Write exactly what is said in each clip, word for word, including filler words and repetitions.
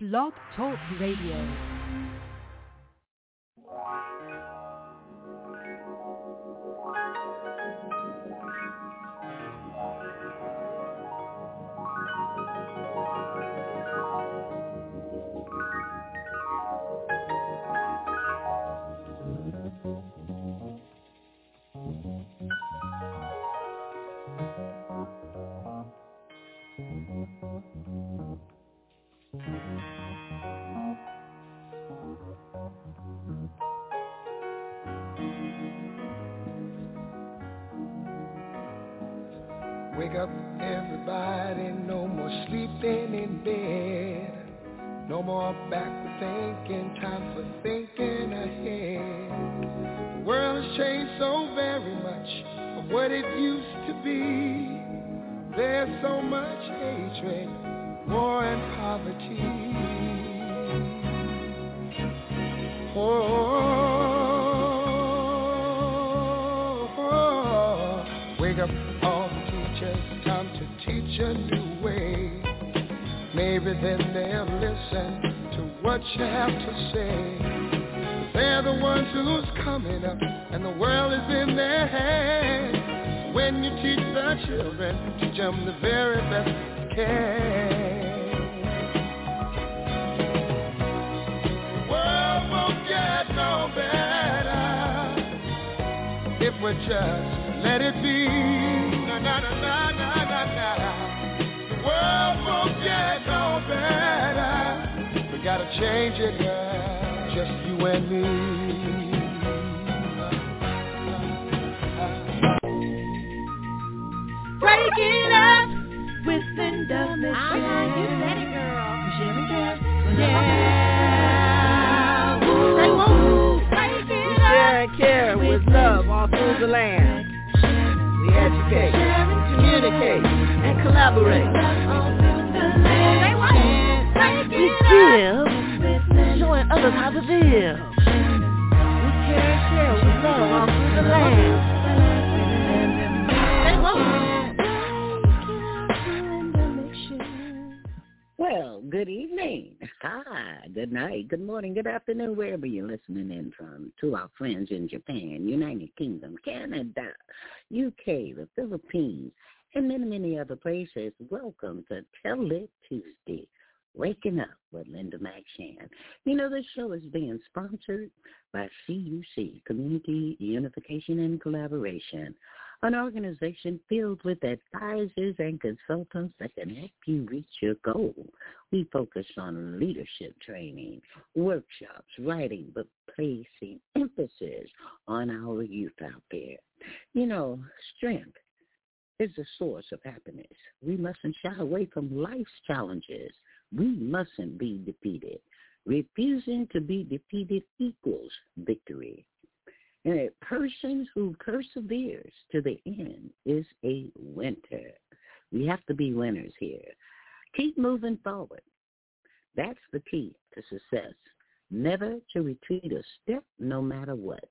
Blog Talk Radio. Wake up, everybody, no more sleeping in bed. No more backward thinking, time for thinking ahead. The world has changed so very much from what it used to be. There's so much hatred, war and poverty. Oh, oh, oh. Wake up, all the teachers, time to teach a new way. Maybe then they'll listen to what you have to say. They're the ones who's coming up, and the world is in their hands. When you teach the children, teach them the very best you can. The world won't get no better if we just let it be. Na na na na na na na. The world won't get no better. We gotta change it, girl, just you and me. Break it up with Linda Mitchell. Ah, you said it, girl. Jimmy Jam. Yeah. Say woo. Break it We share and care with love all through the land. We educate, communicate, and collaborate. Say what? We give, showing others how to live. We care and share with love all through the land. Say what? Well, good evening. Hi, good night, good morning, good afternoon, wherever you're listening in from. To our friends in Japan, United Kingdom, Canada, U K, the Philippines, and many, many other places. Welcome to Tell It Tuesday, Waking Up with Linda McShan. You know, this show is being sponsored by C U C, Community Unification and Collaboration, an organization filled with advisors and consultants that can help you reach your goal. We focus on leadership training, workshops, writing, but placing emphasis on our youth out there. You know, strength is the source of happiness. We mustn't shy away from life's challenges. We mustn't be defeated. Refusing to be defeated equals victory. And a person who perseveres to the end is a winner. We have to be winners here. Keep moving forward. That's the key to success. Never to retreat a step no matter what.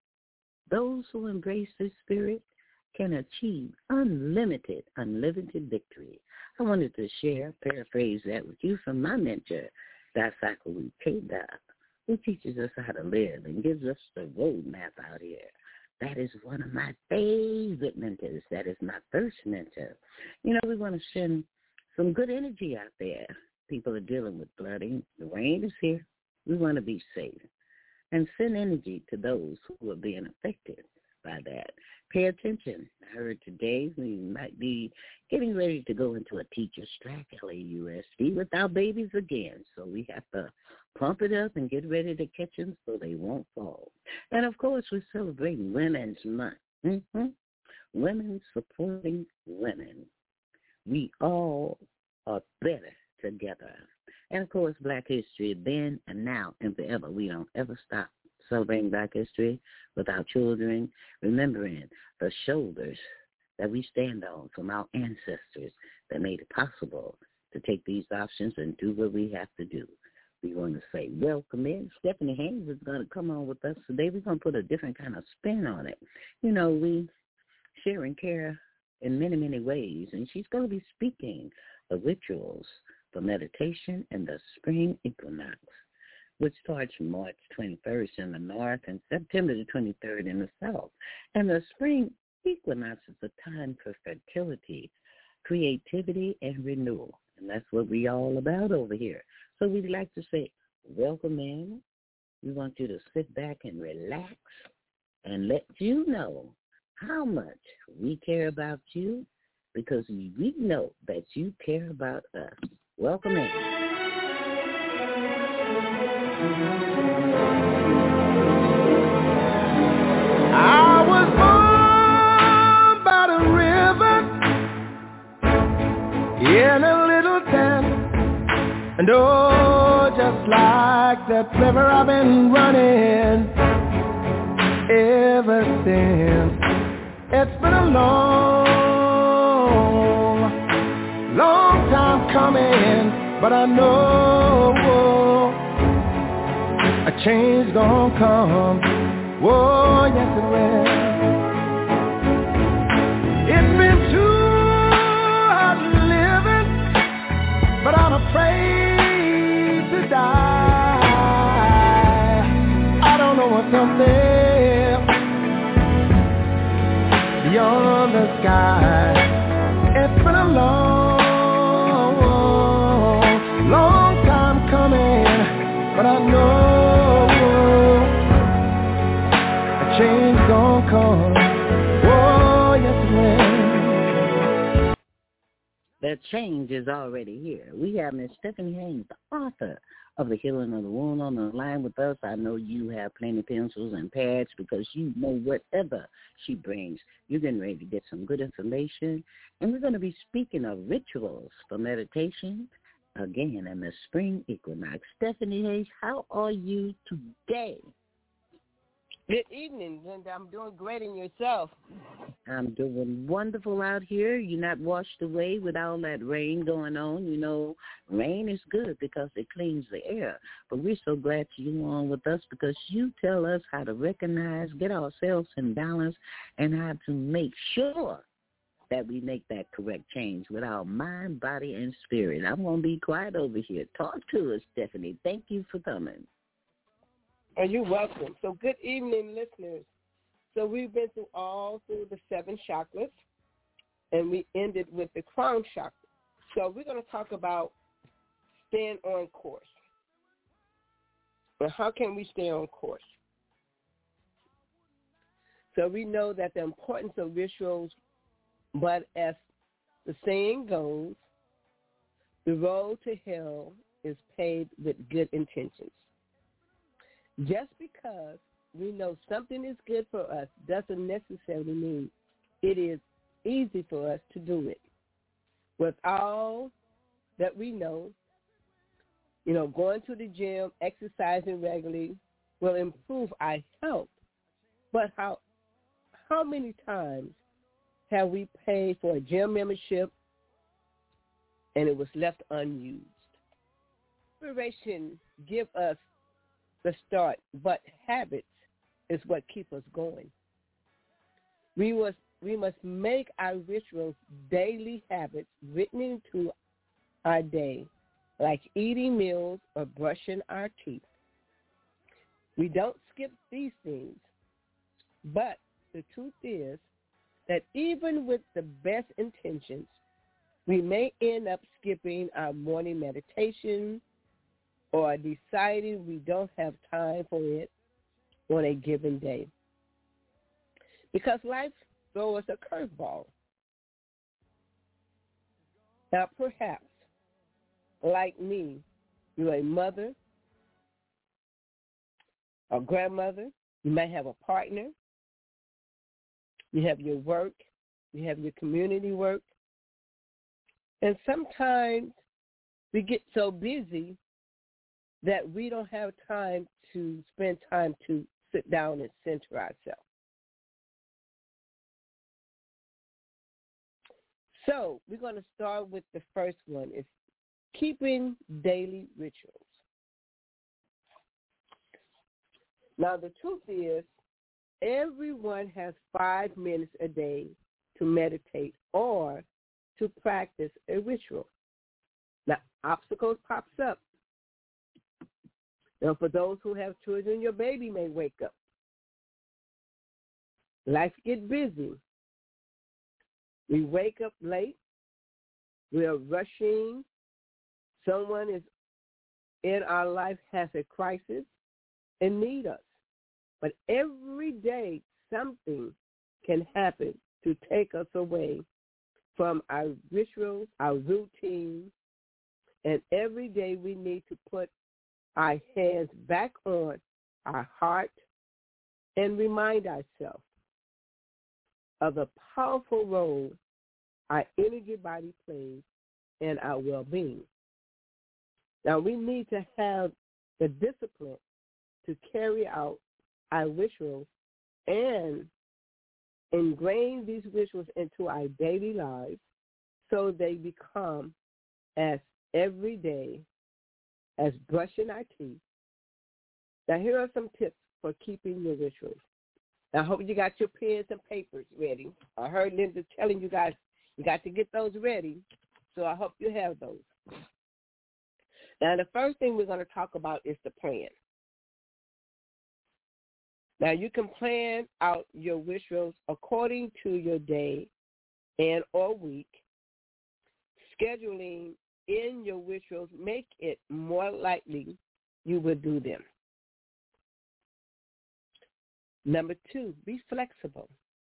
Those who embrace this spirit can achieve unlimited, unlimited victory. I wanted to share, paraphrase that with you from my mentor, Daisaku Ikeda, who teaches us how to live and gives us the roadmap out here. That is one of my favorite mentors. That is my first mentor. You know, we want to send some good energy out there. People are dealing with flooding. The rain is here. We want to be safe and send energy to those who are being affected by that. Pay attention. I heard today we might be getting ready to go into a teacher strike, L A U S D, with our babies again. So we have to pump it up and get ready to catch them so they won't fall. And, of course, we're celebrating Women's Month. Mm-hmm. Women supporting women. We all are better together. And, of course, Black history then and now and forever. We don't ever stop celebrating Black history with our children, remembering the shoulders that we stand on from our ancestors that made it possible to take these options and do what we have to do. We want to say welcome in. Stephanie Haynes is going to come on with us today. We're going to put a different kind of spin on it. You know, we share and care in many, many ways, and she's going to be speaking of rituals for meditation and the spring equinox, which starts March twenty-first in the north and September the twenty-third in the south. And the spring equinox is a time for fertility, creativity, and renewal. And that's what we all about over here. So we'd like to say, welcome in. We want you to sit back and relax and let you know how much we care about you, because we know that you care about us. Welcome in. I was born by the river in a little town, and oh, just like that river I've been running ever since. It's been a long, long time coming, but I know a change gonna come. Oh, yes it will. It's been too hard living, but I'm afraid to die. I don't know what's up there beyond the sky. It's been a long, long time coming, but I know change gonna come. Oh, yes it will. That change is already here. We have Miss Stephanie Haynes, the author of The Healing of the Wound, on the line with us. I know you have plenty of pencils and pads because you know whatever she brings, you're getting ready to get some good information. And we're going to be speaking of rituals for meditation again in the spring equinox. Stephanie Haynes, how are you today? Good evening, Linda. I'm doing great, and yourself? I'm doing wonderful out here. You're not washed away with all that rain going on. You know, rain is good because it cleans the air. But we're so glad you're on with us because you tell us how to recognize, get ourselves in balance, and how to make sure that we make that correct change with our mind, body, and spirit. I'm going to be quiet over here. Talk to us, Stephanie. Thank you for coming. Oh, you're welcome. So good evening, listeners. So we've been through all through the seven chakras, and we ended with the crown chakra. So we're going to talk about staying on course. Well, how can we stay on course? So we know that the importance of rituals, but as the saying goes, the road to hell is paved with good intentions. Just because we know something is good for us doesn't necessarily mean it is easy for us to do it. With all that we know, you know, going to the gym, exercising regularly will improve our health. But how how many times have we paid for a gym membership and it was left unused? Inspiration give us the start, but habits is what keep us going. We must we must make our rituals daily habits written into our day, like eating meals or brushing our teeth. We don't skip these things, but the truth is that even with the best intentions, we may end up skipping our morning meditation or deciding we don't have time for it on a given day. Because life throws us a curveball. Now, perhaps, like me, you're a mother, a grandmother, you may have a partner, you have your work, you have your community work, and sometimes we get so busy that we don't have time to spend time to sit down and center ourselves. So we're going to start with the first one, is keeping daily rituals. Now, the truth is, everyone has five minutes a day to meditate or to practice a ritual. Now, obstacles pops up. Now, for those who have children, your baby may wake up. Life get busy. We wake up late. We are rushing. Someone is in our life has a crisis and need us. But every day something can happen to take us away from our rituals, our routine, and every day we need to put our hands back on our heart and remind ourselves of the powerful role our energy body plays in our well-being. Now, we need to have the discipline to carry out our rituals and ingrain these rituals into our daily lives so they become as everyday as brushing our teeth. Now, here are some tips for keeping your rituals. I hope you got your pens and papers ready. I heard Linda telling you guys you got to get those ready, so I hope you have those. Now, the first thing we're going to talk about is the plan. Now, you can plan out your rituals according to your day and or week. Scheduling in your rituals make it more likely you will do them. Number two, be flexible.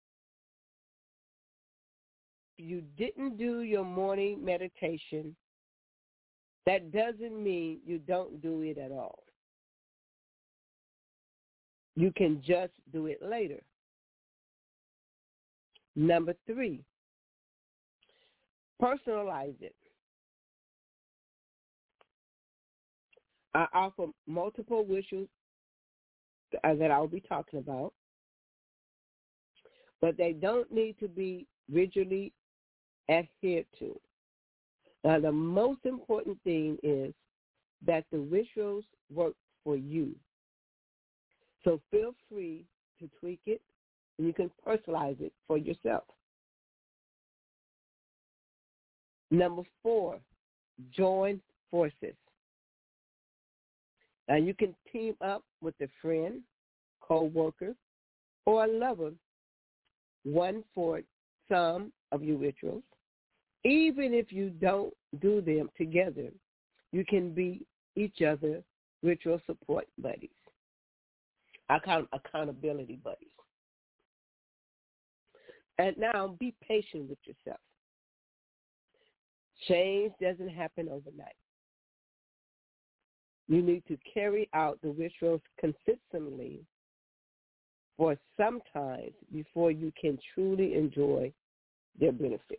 If you didn't do your morning meditation, that doesn't mean you don't do it at all. You can just do it later. Number three, personalize it. I offer multiple wishes that I'll be talking about, but they don't need to be rigidly adhered to. Now, the most important thing is that the rituals work for you. So feel free to tweak it, and you can personalize it for yourself. Number four, join forces. Now, you can team up with a friend, co-worker, or a lover, one for some of your rituals. Even if you don't do them together, you can be each other's ritual support buddies. I call them accountability buddies. And now be patient with yourself. Change doesn't happen overnight. You need to carry out the rituals consistently for some time before you can truly enjoy their benefits.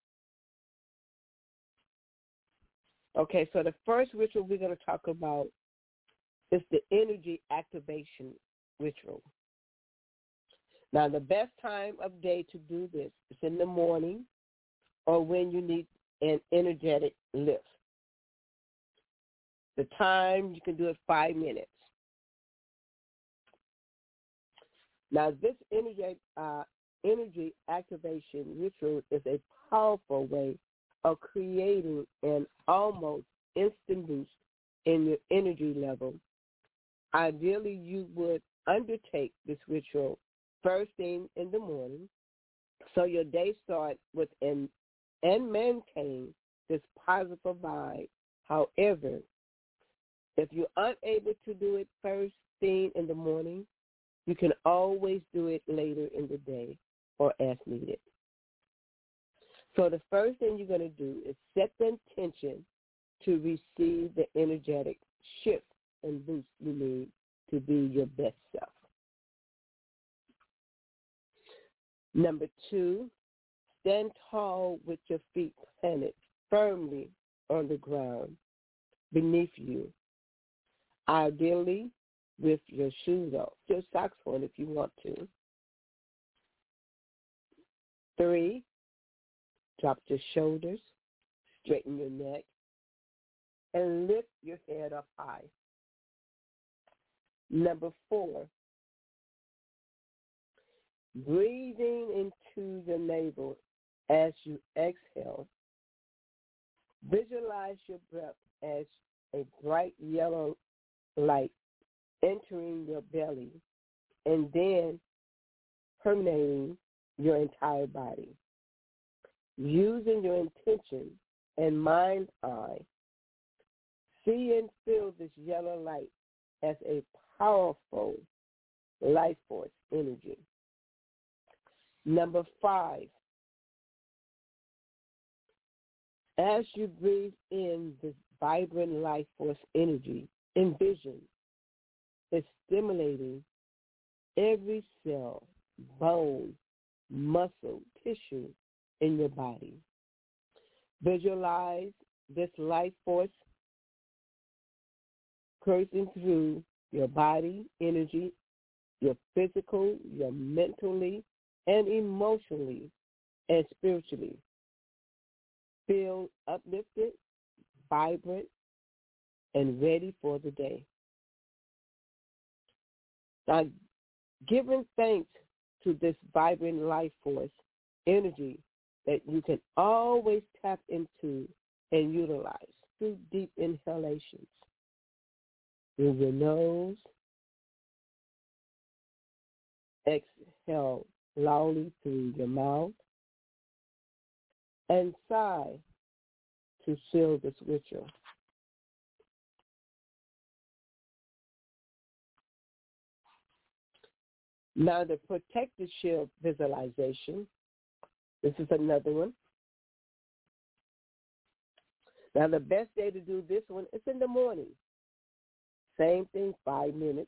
Okay, so the first ritual we're going to talk about is the energy activation ritual. Now, the best time of day to do this is in the morning or when you need an energetic lift. The time, you can do it five minutes. Now, this energy, uh, energy activation ritual is a powerful way of creating an almost instant boost in your energy level. Ideally, you would undertake this ritual first thing in the morning so your day starts with an and maintain this positive vibe. However, if you're unable to do it first thing in the morning, you can always do it later in the day or as needed. So the first thing you're going to do is set the intention to receive the energetic shift and boost you need to be your best self. Number two, stand tall with your feet planted firmly on the ground beneath you, ideally with your shoes off, your socks on if you want to. Three, drop your shoulders, straighten your neck, and lift your head up high. Number four, breathing into your navel as you exhale, Visualize your breath as a bright yellow light entering your belly and then permeating your entire body. Using your intention and mind's eye, see and feel this yellow light as a powerful life force energy. Number five, as you breathe in this vibrant life force energy, envision it stimulating every cell, bone, muscle, tissue in your body. Visualize this life force coursing through your body, energy, your physical, your mentally, and emotionally, and spiritually. Feel uplifted, vibrant, and ready for the day. Now, giving thanks to this vibrant life force energy that you can always tap into and utilize through deep inhalations through your nose, exhale loudly through your mouth, and sigh to seal this ritual. Now the protective shield visualization. This is another one. Now the best day to do this one is in the morning. Same thing, five minutes.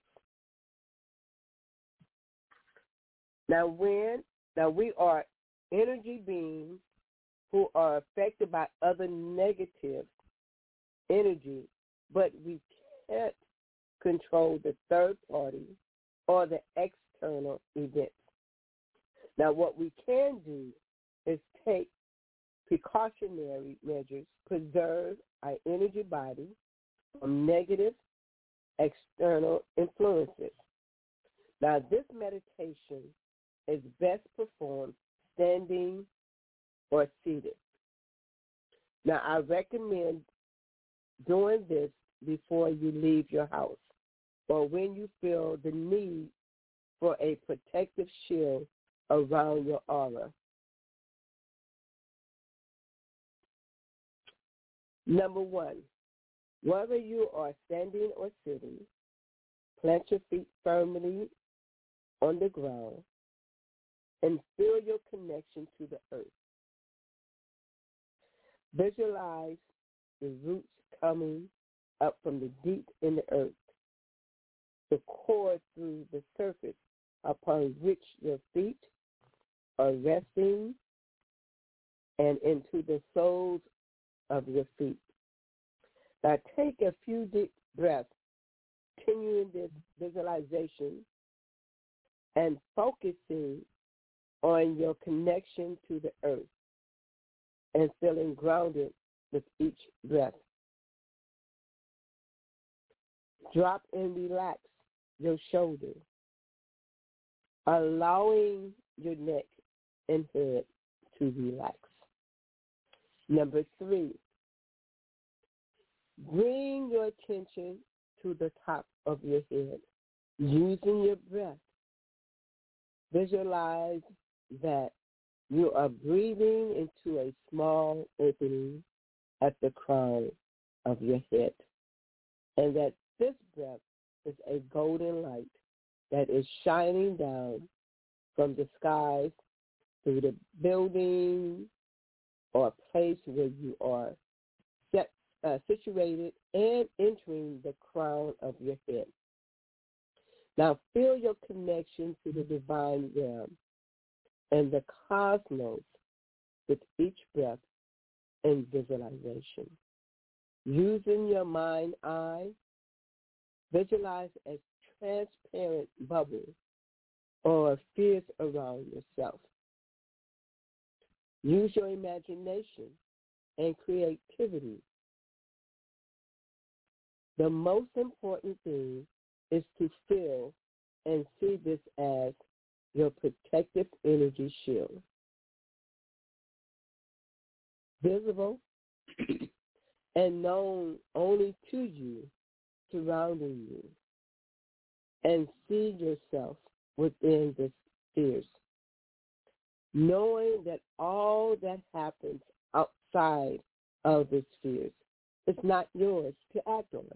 Now when, now we are energy beings who are affected by other negative energy, but we can't control the third party or the external events. Now what we can do is take precautionary measures, preserve our energy body from negative external influences. Now this meditation is best performed standing or seated. Now I recommend doing this before you leave your house or when you feel the need for a protective shield around your aura. Number one, whether you are standing or sitting, plant your feet firmly on the ground and feel your connection to the earth. Visualize the roots coming up from the deep in the earth, the core through the surface upon which your feet are resting and into the soles of your feet. Now take a few deep breaths, continuing this visualization and focusing on your connection to the earth and feeling grounded with each breath. Drop and relax your shoulders, allowing your neck and head to relax. Number three, bring your attention to the top of your head. Using your breath, visualize that you are breathing into a small opening at the crown of your head, and that this breath is a golden light that is shining down from the skies through the building or place where you are set, uh, situated and entering the crown of your head. Now feel your connection to the divine realm and the cosmos with each breath and visualization. Using your mind eye, visualize a transparent bubble or a sphere around yourself. Use your imagination and creativity. The most important thing is to feel and see this as your protective energy shield. Visible and known only to you, surrounding you, and see yourself within the spheres, knowing that all that happens outside of the spheres is not yours to act on.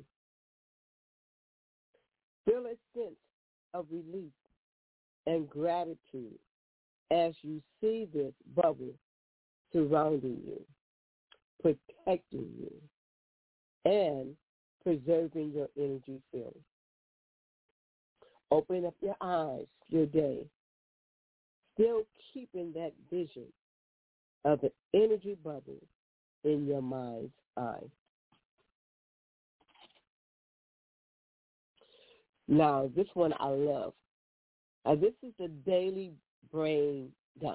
Feel a sense of relief and gratitude as you see this bubble surrounding you, protecting you, and preserving your energy field. Open up your eyes, your day, still keeping that vision of the energy bubble in your mind's eye. Now, this one I love. Now, this is the daily brain dump.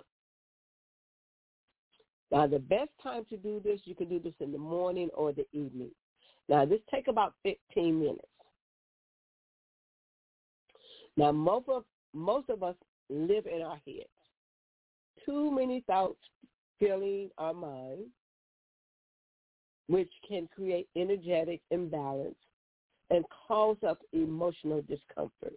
Now, the best time to do this, you can do this in the morning or the evening. Now, this take about fifteen minutes. Now, most of, most of us live in our heads. Too many thoughts filling our mind, which can create energetic imbalance and cause us emotional discomfort.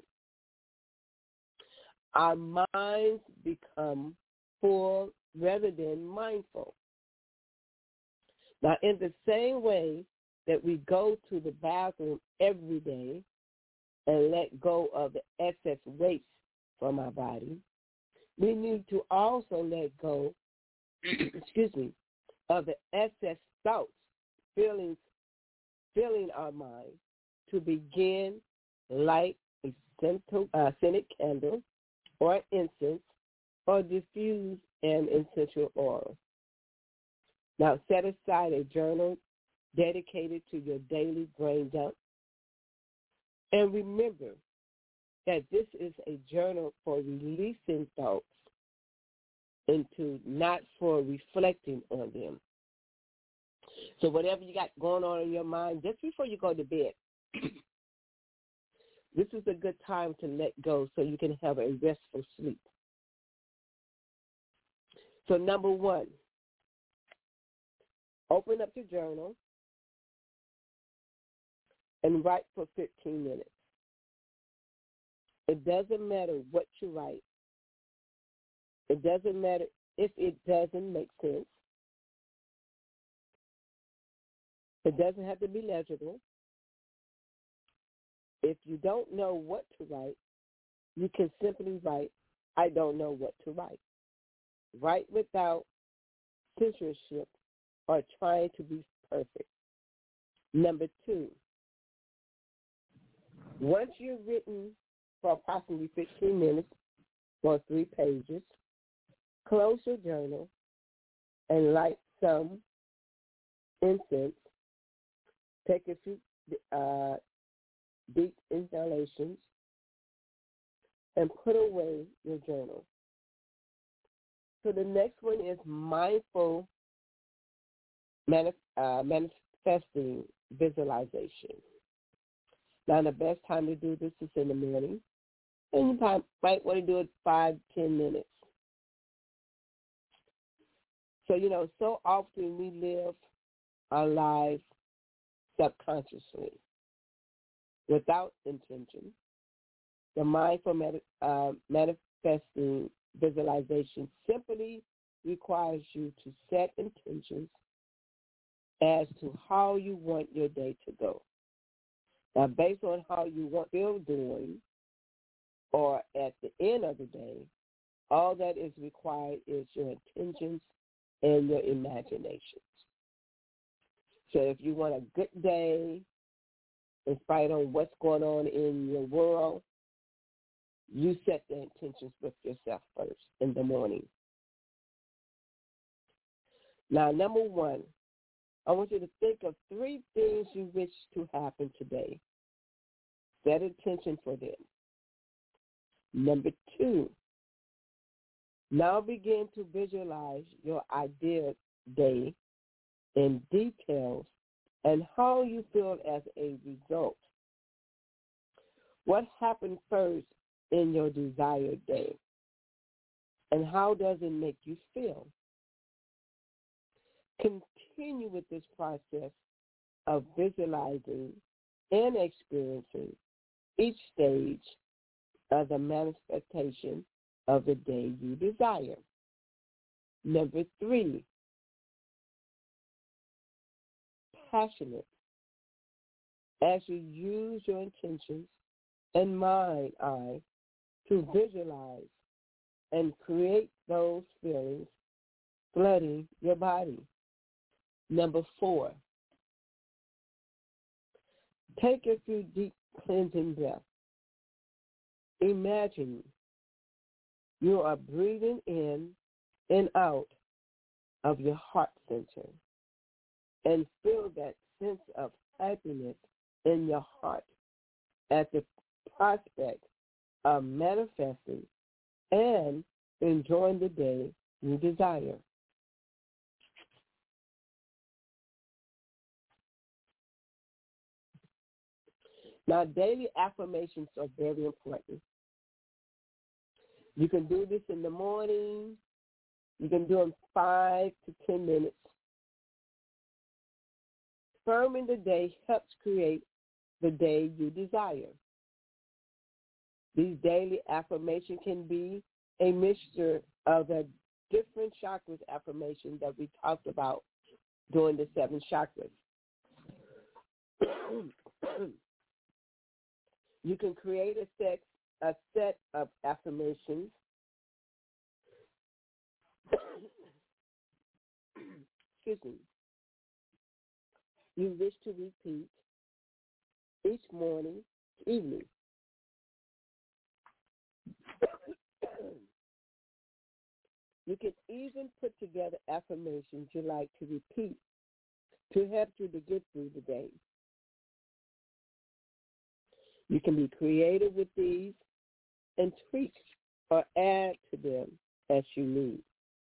Our minds become full rather than mindful. Now, in the same way that we go to the bathroom every day and let go of the excess waste from our body, we need to also let go, excuse me, of the excess thoughts, feelings, filling our mind to begin light a scented, uh, scented candle or incense or diffuse an essential oil. Now, set aside a journal dedicated to your daily brain dump. And remember that this is a journal for releasing thoughts into, not for reflecting on them. So whatever you got going on in your mind, just before you go to bed, this is a good time to let go so you can have a restful sleep. So number one, open up your journal and write for fifteen minutes. It doesn't matter what you write. It doesn't matter if it doesn't make sense. It doesn't have to be legible. If you don't know what to write, you can simply write, I don't know what to write. Write without censorship or trying to be perfect. Number two, once you've written for approximately fifteen minutes or three pages, close your journal and light some incense. Take a few uh, deep inhalations and put away your journal. So the next one is mindful manif- uh, manifesting visualization. Now, the best time to do this is in the morning, and you might want to do it five, ten minutes. So, you know, so often we live our lives subconsciously, without intention. The mindful mani- uh, manifesting visualization simply requires you to set intentions as to how you want your day to go. Now, based on how you want to feel doing, or at the end of the day, all that is required is your intentions and your imaginations. So if you want a good day, in spite of what's going on in your world, you set the intentions with yourself first in the morning. Now, number one, I want you to think of three things you wish to happen today. Set intention for them. Number two, now begin to visualize your ideal day in details and how you feel as a result. What happened first in your desired day, and how does it make you feel? Continue with this process of visualizing and experiencing each stage of the manifestation of the day you desire. Number three, passionate. As you use your intentions and mind eye to visualize and create those feelings flooding your body. Number four, take a few deep cleansing breaths. Imagine you are breathing in and out of your heart center and feel that sense of happiness in your heart at the prospect of manifesting and enjoying the day you desire. Now, daily affirmations are very important. You can do this in the morning. You can do them five to ten minutes. Affirming the day helps create the day you desire. These daily affirmations can be a mixture of the different chakras affirmation that we talked about during the seven chakras. You can create a set, a set of affirmations excuse me, you wish to repeat each morning, evening. You can even put together affirmations you like to repeat to help you to get through the day. You can be creative with these and tweak or add to them as you need.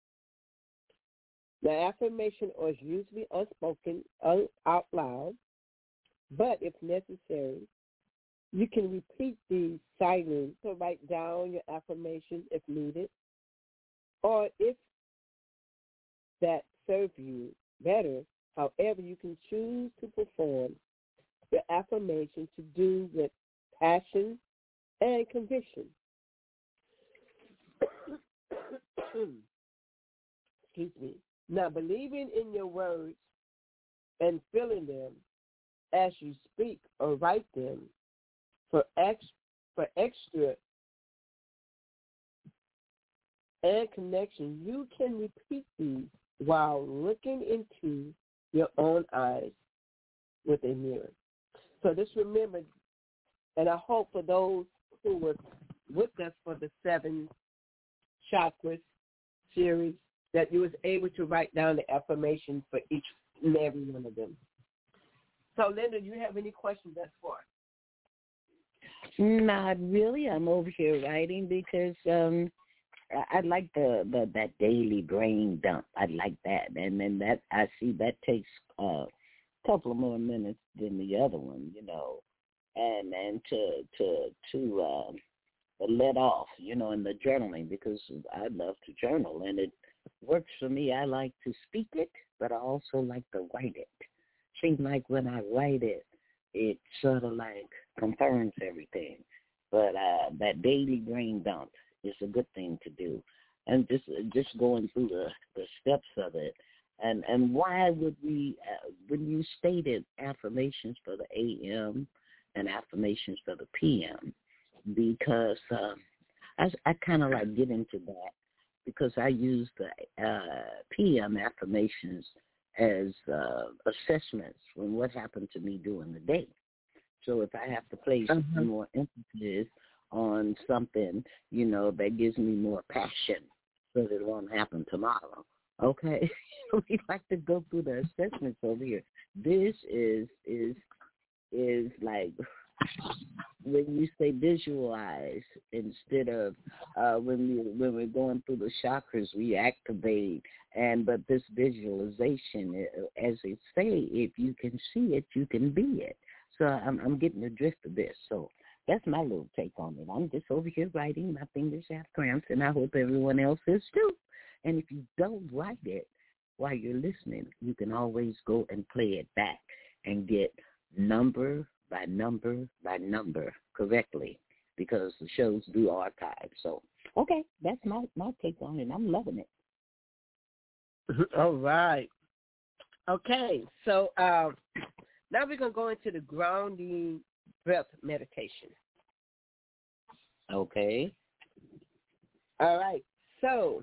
The affirmation is usually unspoken, un- out loud, but if necessary, you can repeat these silently to write down your affirmation if needed, or if that serves you better. However, you can choose to perform the affirmation to do with passion and conviction. Excuse me. Now, believing in your words and feeling them as you speak or write them for ex- for extra and connection, you can repeat these while looking into your own eyes with a mirror. So just remember, and I hope for those who were with us for the seven chakras series, that you was able to write down the affirmation for each and every one of them. So, Linda, do you have any questions thus far? Not really. I'm over here writing because um, I, I like the, the that daily brain dump. I like that, and then that I see that takes uh, a couple of more minutes than the other one, you know, and and to to to uh, let off, you know, in the journaling, because I love to journal and it works for me. I like to speak it, but I also like to write it. Seems like when I write it, it sort of like confirms everything. But uh, that daily brain dump is a good thing to do. And just just going through the, the steps of it. And and why would we, uh, when you stated affirmations for the A M and affirmations for the P M, because uh, I, I kind of like get into that because I use the uh, P M affirmations as uh, assessments from what happened to me during the day. So if I have to place uh-huh. more emphasis on something, you know, that gives me more passion so that it won't happen tomorrow, okay? We like to go through the assessments over here. This is is is like when you say visualize instead of uh, when we when we're going through the chakras, we activate. And but this visualization, as they say, if you can see it, you can be it. So I'm, I'm getting the drift of this. So that's my little take on it. I'm just over here writing. My fingers have cramps, and I hope everyone else is too. And if you don't write it while you're listening, you can always go and play it back. and get number by number by number correctly, because the shows do archive. So, okay, that's my, my take on it. I'm loving it. All right. Okay, so uh, now we're going to go into the grounding breath meditation. Okay. All right, so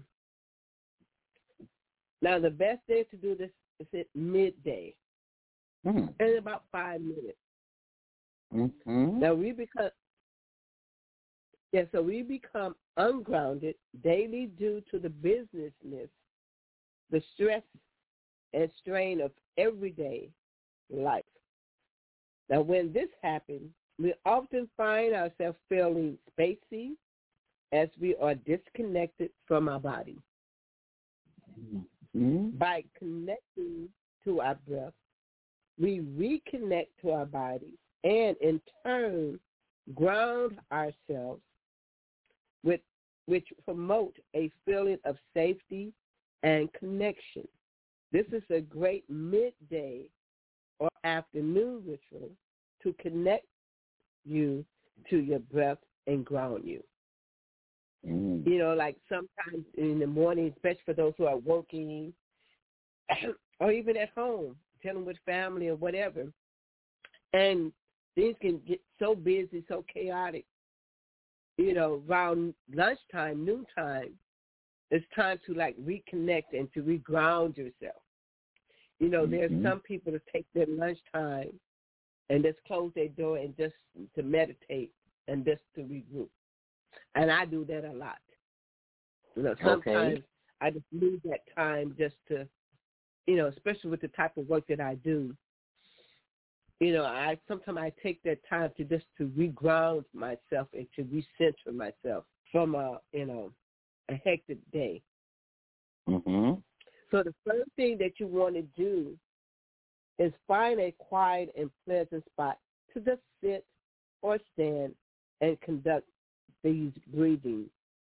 now the best day to do this is at midday, mm. in about five minutes. Mm-hmm. Now we become, yeah, so we become ungrounded daily due to the businessness, the stress and strain of everyday life. Now when this happens, we often find ourselves feeling spacey as we are disconnected from our body. Mm-hmm. By connecting to our breath, we reconnect to our body and in turn ground ourselves, with which promote a feeling of safety and connection. This is a great midday or afternoon ritual to connect you to your breath and ground you. Mm. You know, like sometimes in the morning, especially for those who are working or even at home, dealing with family or whatever, and things can get so busy, so chaotic. You know, around lunchtime, noontime, it's time to, like, reconnect and to reground yourself. You know, there's mm-hmm. some people that take their lunchtime and just close their door and just to meditate and just to regroup. And I do that a lot. You know, sometimes okay. I just need that time just to, you know, especially with the type of work that I do. You know, I sometimes I take that time to just to reground myself and to recenter myself from a, you know, a hectic day. Mm-hmm. So the first thing that you want to do is find a quiet and pleasant spot to just sit or stand and conduct these breathing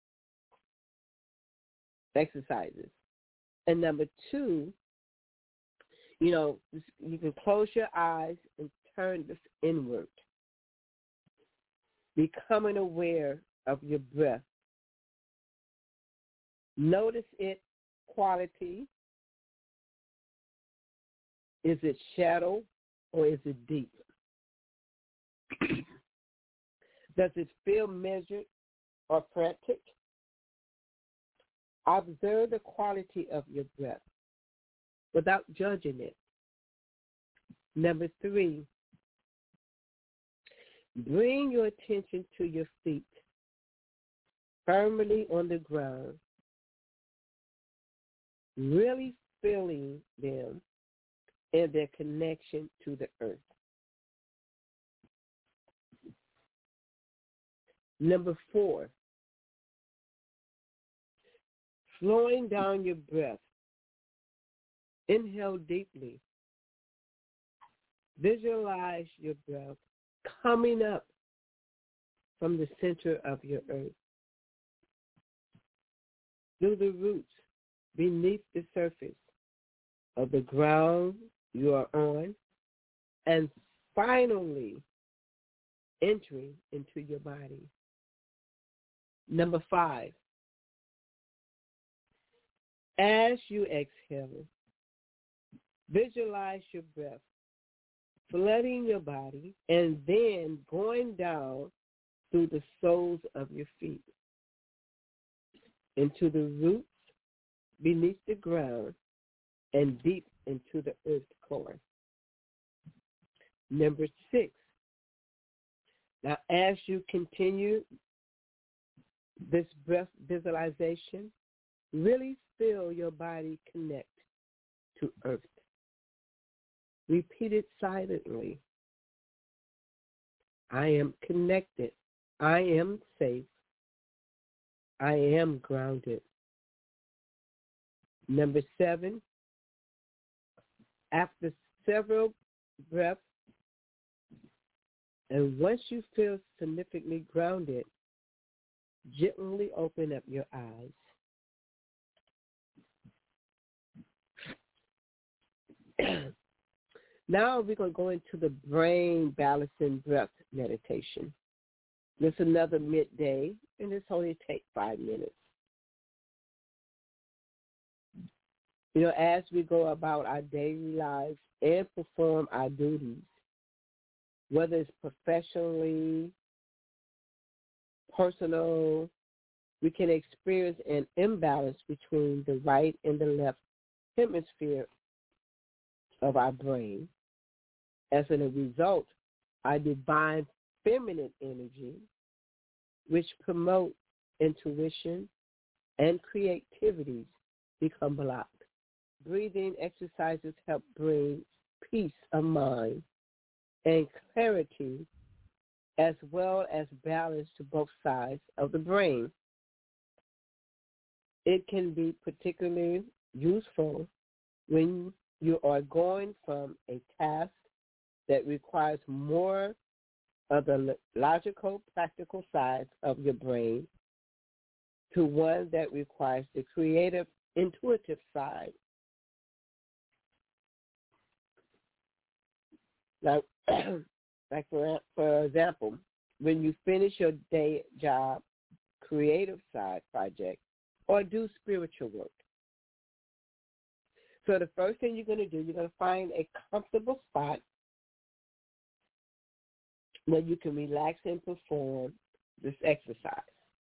exercises. And number two, you know, you can close your eyes and turn this inward, becoming aware of your breath. Notice its quality. Is it shallow or is it deep? Does it feel measured or frantic? Observe the quality of your breath without judging it. Number three, bring your attention to your feet, firmly on the ground, really feeling them and their connection to the earth. Number four, slowing down your breath. Inhale deeply. Visualize your breath coming up from the center of your earth, through the roots, beneath the surface of the ground you are on, and finally entering into your body. Number five, as you exhale, visualize your breath flooding your body and then going down through the soles of your feet into the roots beneath the ground and deep into the earth core. Number six, now as you continue this breath visualization, really feel your body connect to earth. Repeat it silently. I am connected. I am safe. I am grounded. Number seven, after several breaths, and once you feel significantly grounded, gently open up your eyes. Now we're going to go into the brain balancing breath meditation. This is another midday, and this only takes five minutes. You know, as we go about our daily lives and perform our duties, whether it's professionally, personal, we can experience an imbalance between the right and the left hemisphere of our brain. As a result, our divine feminine energy, which promotes intuition and creativity, become blocked. Breathing exercises help bring peace of mind and clarity, as well as balance to both sides of the brain. It can be particularly useful when you are going from a task that requires more of the logical, practical sides of your brain to one that requires the creative, intuitive side. Now, like for, for example, when you finish your day job, creative side project, or do spiritual work. So the first thing you're going to do, you're going to find a comfortable spot where you can relax and perform this exercise.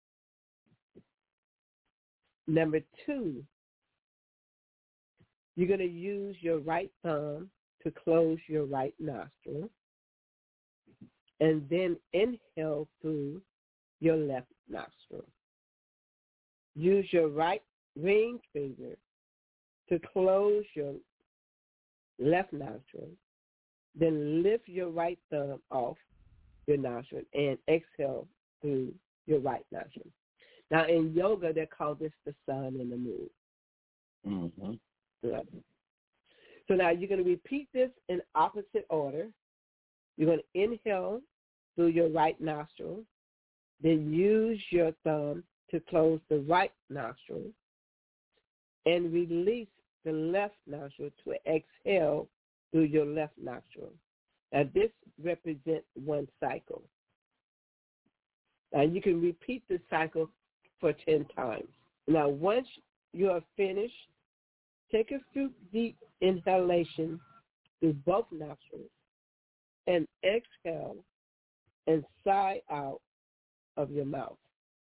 Number two, you're going to use your right thumb to close your right nostril and then inhale through your left nostril. Use your right ring finger to close your left nostril, then lift your right thumb off your nostril and exhale through your right nostril. Now, in yoga, they call this the sun and the moon. Mm-hmm. Right. So now you're going to repeat this in opposite order. You're going to inhale through your right nostril, then use your thumb to close the right nostril, and release the left nostril to exhale through your left nostril. Now, this represents one cycle. Now, you can repeat the cycle for ten times. Now, once you are finished, take a few deep inhalations through both nostrils and exhale and sigh out of your mouth.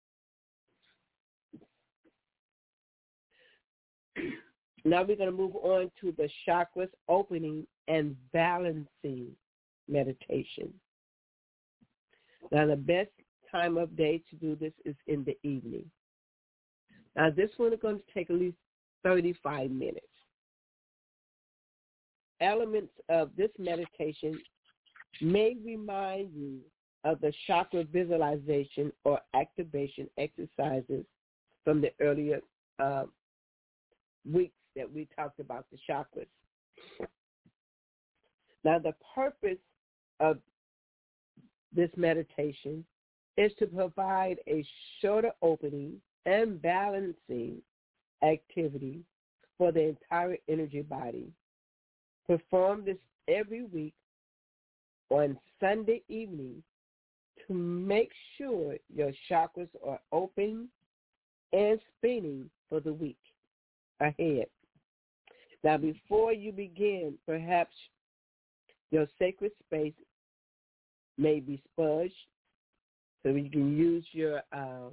Now we're going to move on to the chakras opening and balancing meditation. Now the best time of day to do this is in the evening. Now this one is going to take at least thirty-five minutes. Elements of this meditation may remind you of the chakra visualization or activation exercises from the earlier uh, weeks that we talked about the chakras. Now, the purpose of this meditation is to provide a shorter opening and balancing activity for the entire energy body. Perform this every week on Sunday evening to make sure your chakras are open and spinning for the week ahead. Now, before you begin, perhaps your sacred space may be sponged, so you can use your um,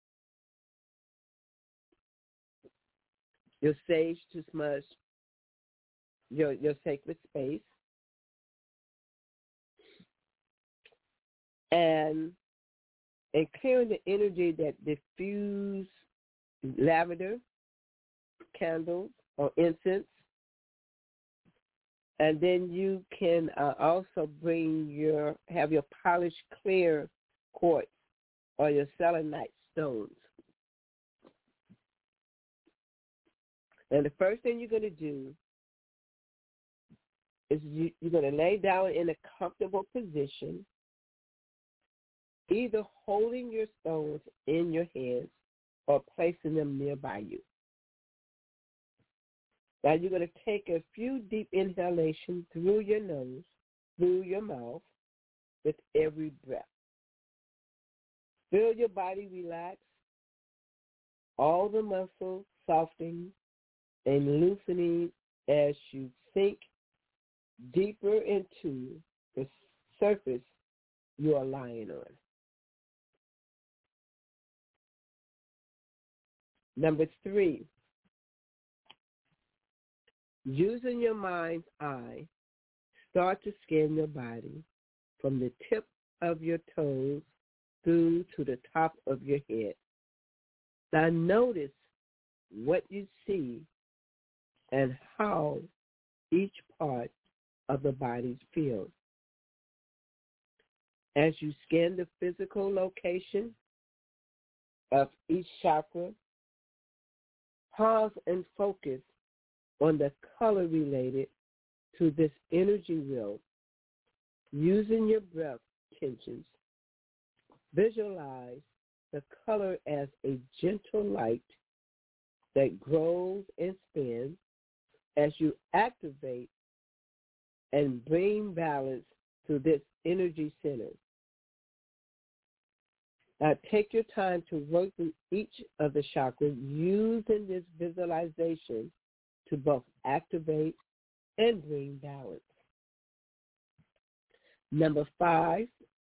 your sage to smudge your your sacred space, and and clearing the energy that diffuse lavender candles or incense. And then you can uh, also bring your, have your polished clear quartz or your selenite stones. And the first thing you're going to do is you, you're going to lay down in a comfortable position, either holding your stones in your hands or placing them nearby you. Now you're going to take a few deep inhalations through your nose, through your mouth, with every breath. Feel your body relax, all the muscles softening and loosening as you sink deeper into the surface you are lying on. Number three, using your mind's eye, start to scan your body from the tip of your toes through to the top of your head. Now notice what you see and how each part of the body feels. As you scan the physical location of each chakra, pause and focus on the color related to this energy wheel. Using your breath tensions, visualize the color as a gentle light that grows and spins as you activate and bring balance to this energy center. Now take your time to work through each of the chakras using this visualization to both activate and bring balance. Number five,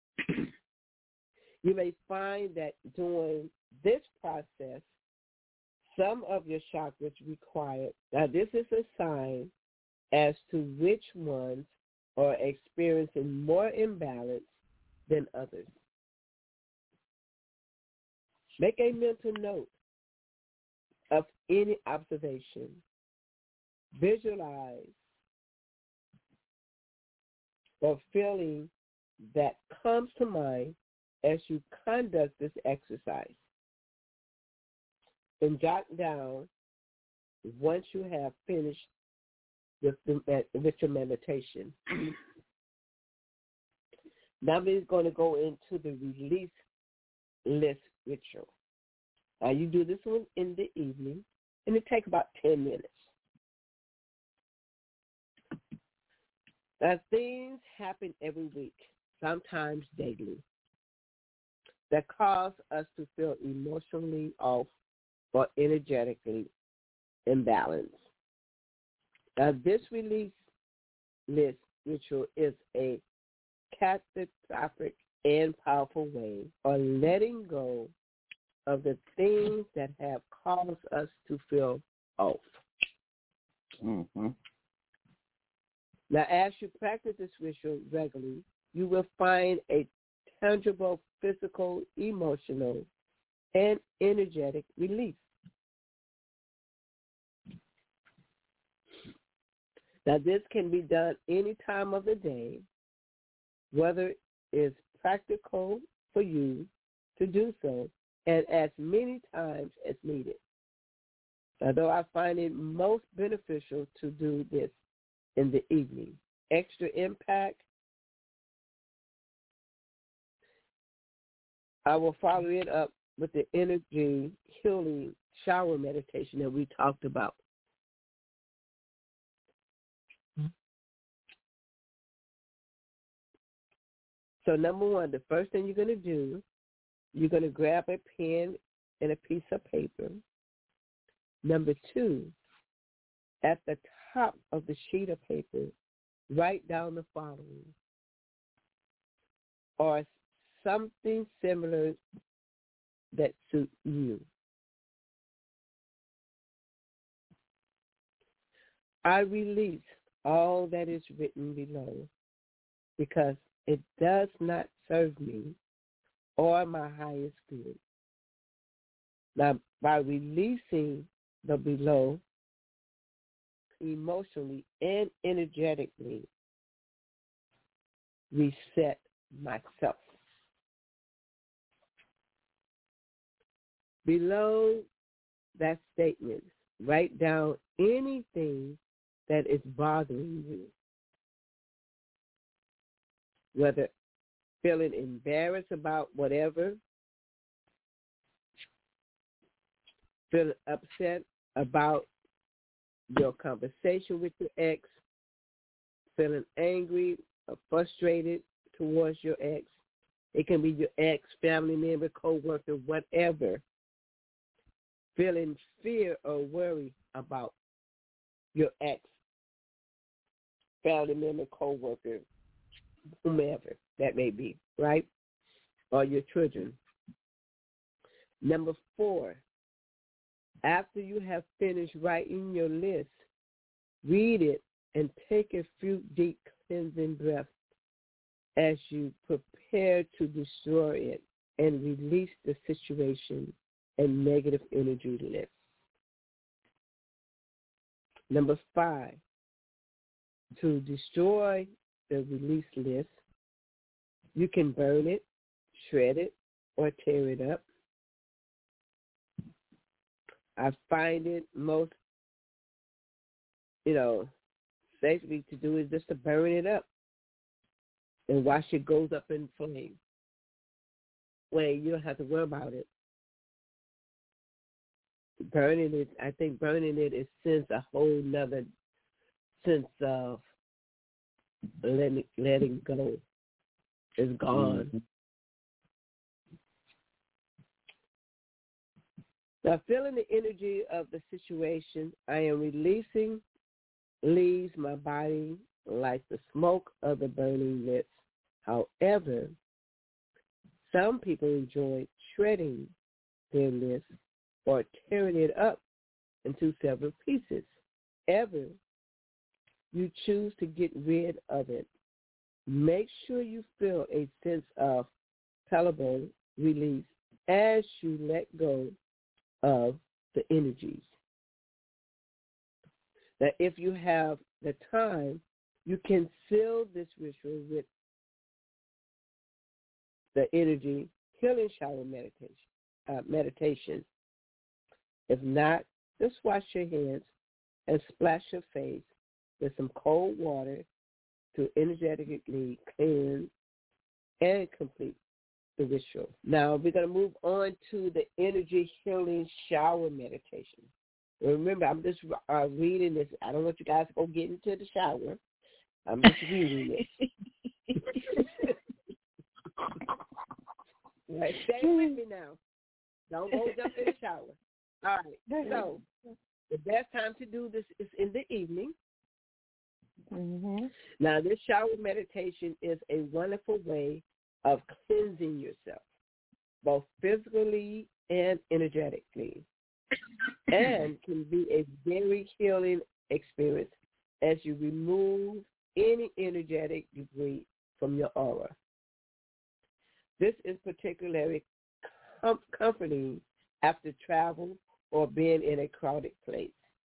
you may find that during this process, some of your chakras require, now this is a sign as to which ones are experiencing more imbalance than others. Make a mental note of any observation. Visualize or feeling that comes to mind as you conduct this exercise. And jot down once you have finished with, the, with your meditation. Now we're going to go into the release list ritual. Now you do this one in the evening, and it takes about ten minutes. Now things happen every week, sometimes daily, that cause us to feel emotionally off or energetically imbalanced. Now this release list ritual is a catastrophic and powerful way of letting go of the things that have caused us to feel off. Mm-hmm. Now, as you practice this ritual regularly, you will find a tangible physical, emotional, and energetic relief. Now, this can be done any time of the day, whether it's practical for you to do so, and as many times as needed. Although I find it most beneficial to do this in the evening. Extra impact, I will follow it up with the energy healing shower meditation that we talked about. So number one, the first thing you're going to do, you're going to grab a pen and a piece of paper. Number two, at the top of the sheet of paper, write down the following, or something similar that suits you. I release all that is written below because it does not serve me or my highest good. Now, by releasing the below, emotionally and energetically reset myself. Below that statement, write down anything that is bothering you, whether feeling embarrassed about whatever, feeling upset about your conversation with your ex, feeling angry or frustrated towards your ex. It can be your ex, family member, co-worker, whatever. Feeling fear or worry about your ex, family member, co-worker, whomever that may be, right? Or your children. Number four, after you have finished writing your list, read it and take a few deep cleansing breaths as you prepare to destroy it and release the situation and negative energy list. Number five, to destroy the release list, you can burn it, shred it, or tear it up. I find it most, you know, safely to do is just to burn it up and watch it goes up in flame. Where you don't have to worry about it. Burning it, I think burning it is sends a whole nother sense of letting letting go. It's gone. Mm-hmm. Now, feeling the energy of the situation, I am releasing leaves my body like the smoke of the burning lips. However, some people enjoy shredding their lips or tearing it up into several pieces. Ever you choose to get rid of it, make sure you feel a sense of palpable release as you let go of the energies. Now, if you have the time, you can seal this ritual with the energy healing shower meditation. Uh, meditation. If not, just wash your hands and splash your face with some cold water to energetically cleanse and complete the ritual. Now, we're going to move on to the energy healing shower meditation. Remember, I'm just uh, reading this. I don't want you guys to go get into the shower. I'm just reading it. Right, stay with me now. Don't go jump in the shower. All right. So the best time to do this is in the evening. Mm-hmm. Now, this shower meditation is a wonderful way of cleansing yourself, both physically and energetically, and can be a very healing experience as you remove any energetic debris from your aura. This is particularly com- comforting after travel or being in a crowded place.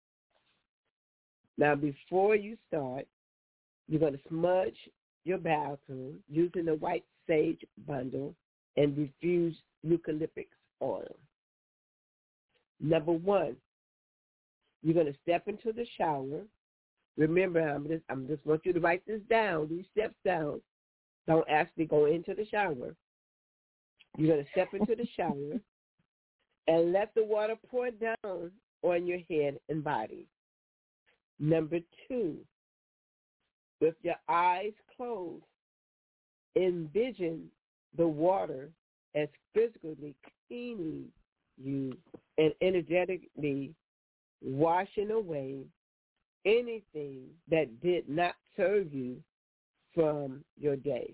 Now, before you start, you're going to smudge your bathroom using the white sage bundle and diffuse eucalyptus oil. Number one, you're going to step into the shower. Remember, I'm just, I'm just want you to write this down, these steps down. Don't actually go into the shower. You're going to step into the shower and let the water pour down on your head and body. Number two, with your eyes closed, envision the water as physically cleaning you and energetically washing away anything that did not serve you from your day.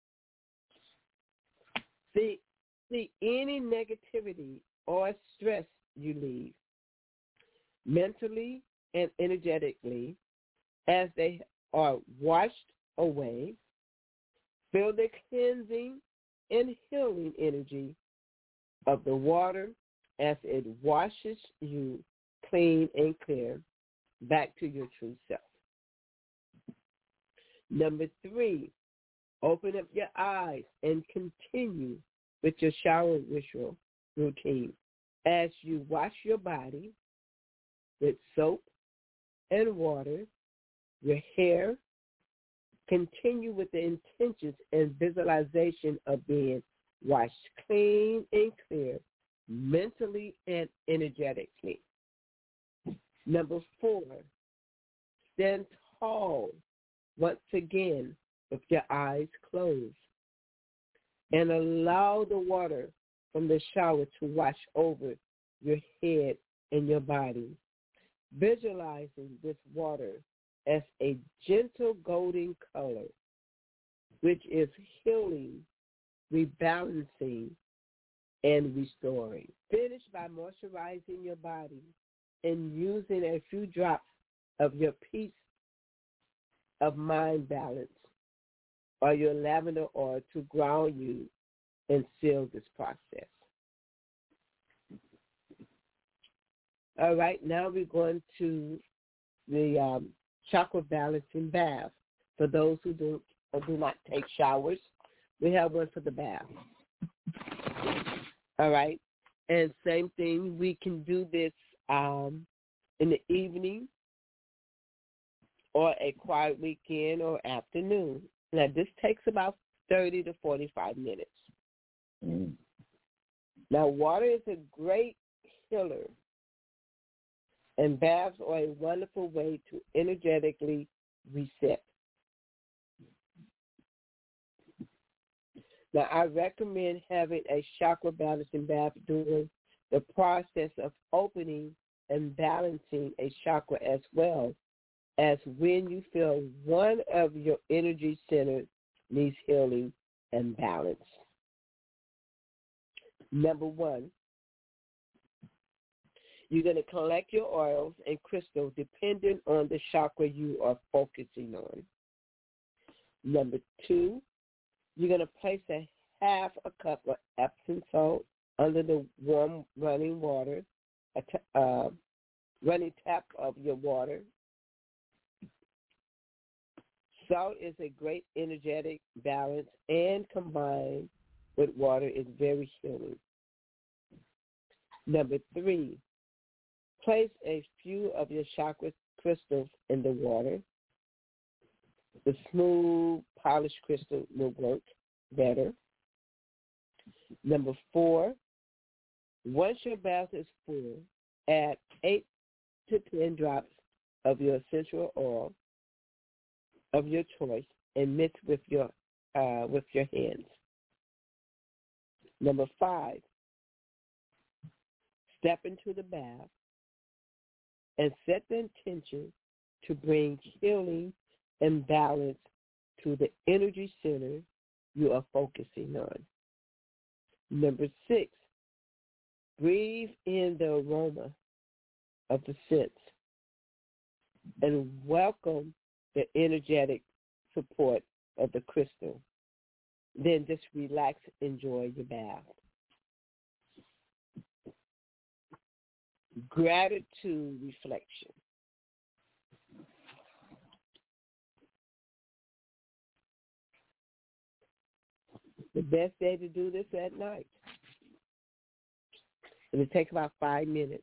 See, see any negativity or stress you leave mentally and energetically as they are washed away. Feel the cleansing and healing energy of the water as it washes you clean and clear back to your true self. Number three, open up your eyes and continue with your shower ritual routine as you wash your body with soap and water, your hair. Continue with the intentions and visualization of being washed clean and clear mentally and energetically. Number four, stand tall once again with your eyes closed and allow the water from the shower to wash over your head and your body, visualizing this water as a gentle golden color, which is healing, rebalancing, and restoring. Finish by moisturizing your body and using a few drops of your peace of mind balance or your lavender oil to ground you and seal this process. All right, now we're going to the um, chakra balancing bath. For those who do, or do not take showers, we have one for the bath. All right, and same thing, we can do this um, in the evening or a quiet weekend or afternoon. Now, this takes about thirty to forty-five minutes. Mm. Now, water is a great healer, and baths are a wonderful way to energetically reset. Now, I recommend having a chakra balancing bath during the process of opening and balancing a chakra, as well as when you feel one of your energy centers needs healing and balance. Number one, you're going to collect your oils and crystals depending on the chakra you are focusing on. Number two, you're going to place a half a cup of Epsom salt under the warm running water, a t- uh, running tap of your water. Salt is a great energetic balance, and combined with water is very healing. Number three, place a few of your chakra crystals in the water. The smooth, polished crystal will work better. Number four, once your bath is full, add eight to ten drops of your essential oil of your choice and mix with your uh, with your hands. Number five, step into the bath and set the intention to bring healing and balance to the energy center you are focusing on. Number six, breathe in the aroma of the scents and welcome the energetic support of the crystal. Then just relax, enjoy your bath. Gratitude reflection. The best day to do this at night. And it takes about five minutes.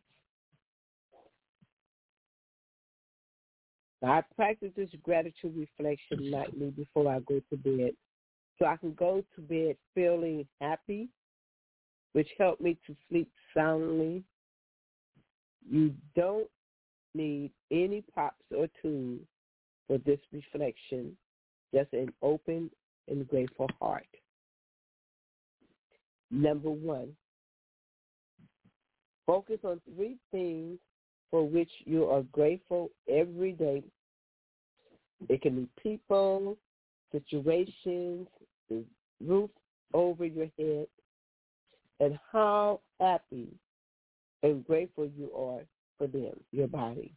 Now, I practice this gratitude reflection nightly before I go to bed, so I can go to bed feeling happy, which helped me to sleep soundly. You don't need any props or tools for this reflection, just an open and grateful heart. Number one, focus on three things for which you are grateful every day. It can be people, situations, the roof over your head, and how happy and grateful you are for them, your body.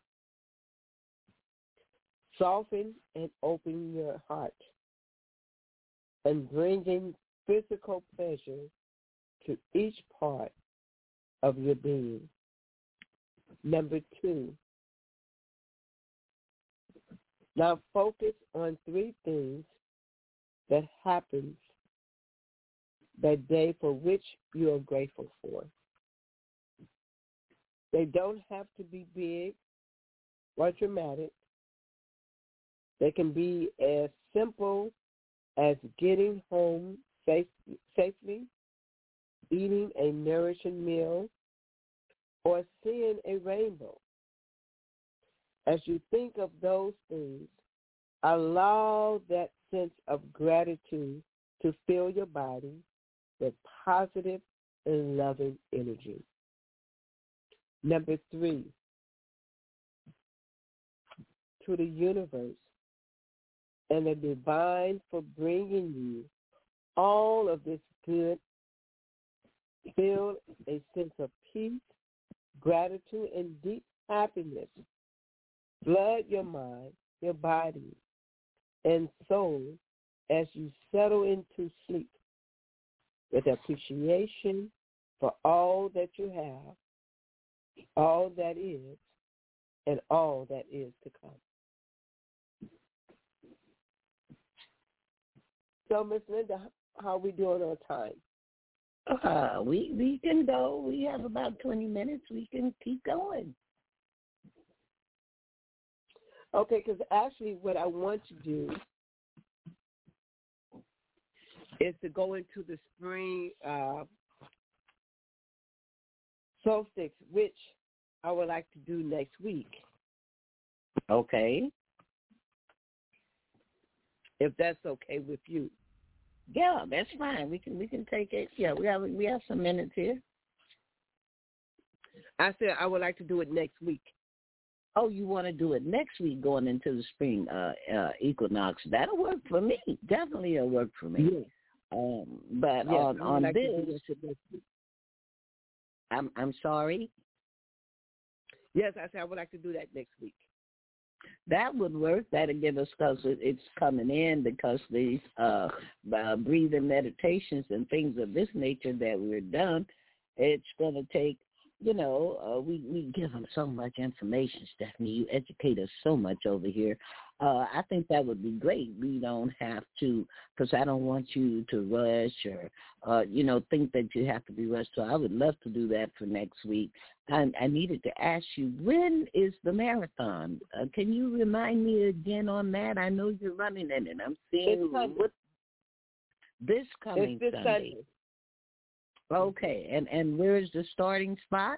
Soften and open your heart and bringing physical pleasure to each part of your being. Number two, now focus on three things that happens that day for which you are grateful for. They don't have to be big or dramatic. They can be as simple as getting home safe, safely, eating a nourishing meal, or seeing a rainbow. As you think of those things, allow that sense of gratitude to fill your body with positive and loving energy. Number three, to the universe and the divine for bringing you all of this good. Feel a sense of peace, gratitude, and deep happiness. Flood your mind, your body, and soul as you settle into sleep with appreciation for all that you have, all that is, and all that is to come. So, Miss Linda, how are we doing on time? Uh, we we can go. We have about twenty minutes. We can keep going. Okay, because actually what I want to do is to go into the spring uh, solstice, which I would like to do next week. Okay. If that's okay with you. Yeah, that's fine. We can we can take it. Yeah, we have we have some minutes here. I said I would like to do it next week. Oh, you want to do it next week, going into the spring uh, uh, equinox? That'll work for me. Definitely, it'll work for me. Yes. Um, but yes, on on like this, I'm I'm sorry. Yes, I said I would like to do that next week. That would work. That'll give us, because it's coming in, because these uh, uh, breathing meditations and things of this nature that we're done, it's going to take, you know, uh, we, we give them so much information, Stephanie. You educate us so much over here. Uh, I think that would be great. We don't have to, because I don't want you to rush or, uh, you know, think that you have to be rushed. So I would love to do that for next week. I, I needed to ask you, when is the marathon? Uh, can you remind me again on that? I know you're running in it. I'm seeing what this coming it's this Sunday. Sunday. Okay, and, and where is the starting spot?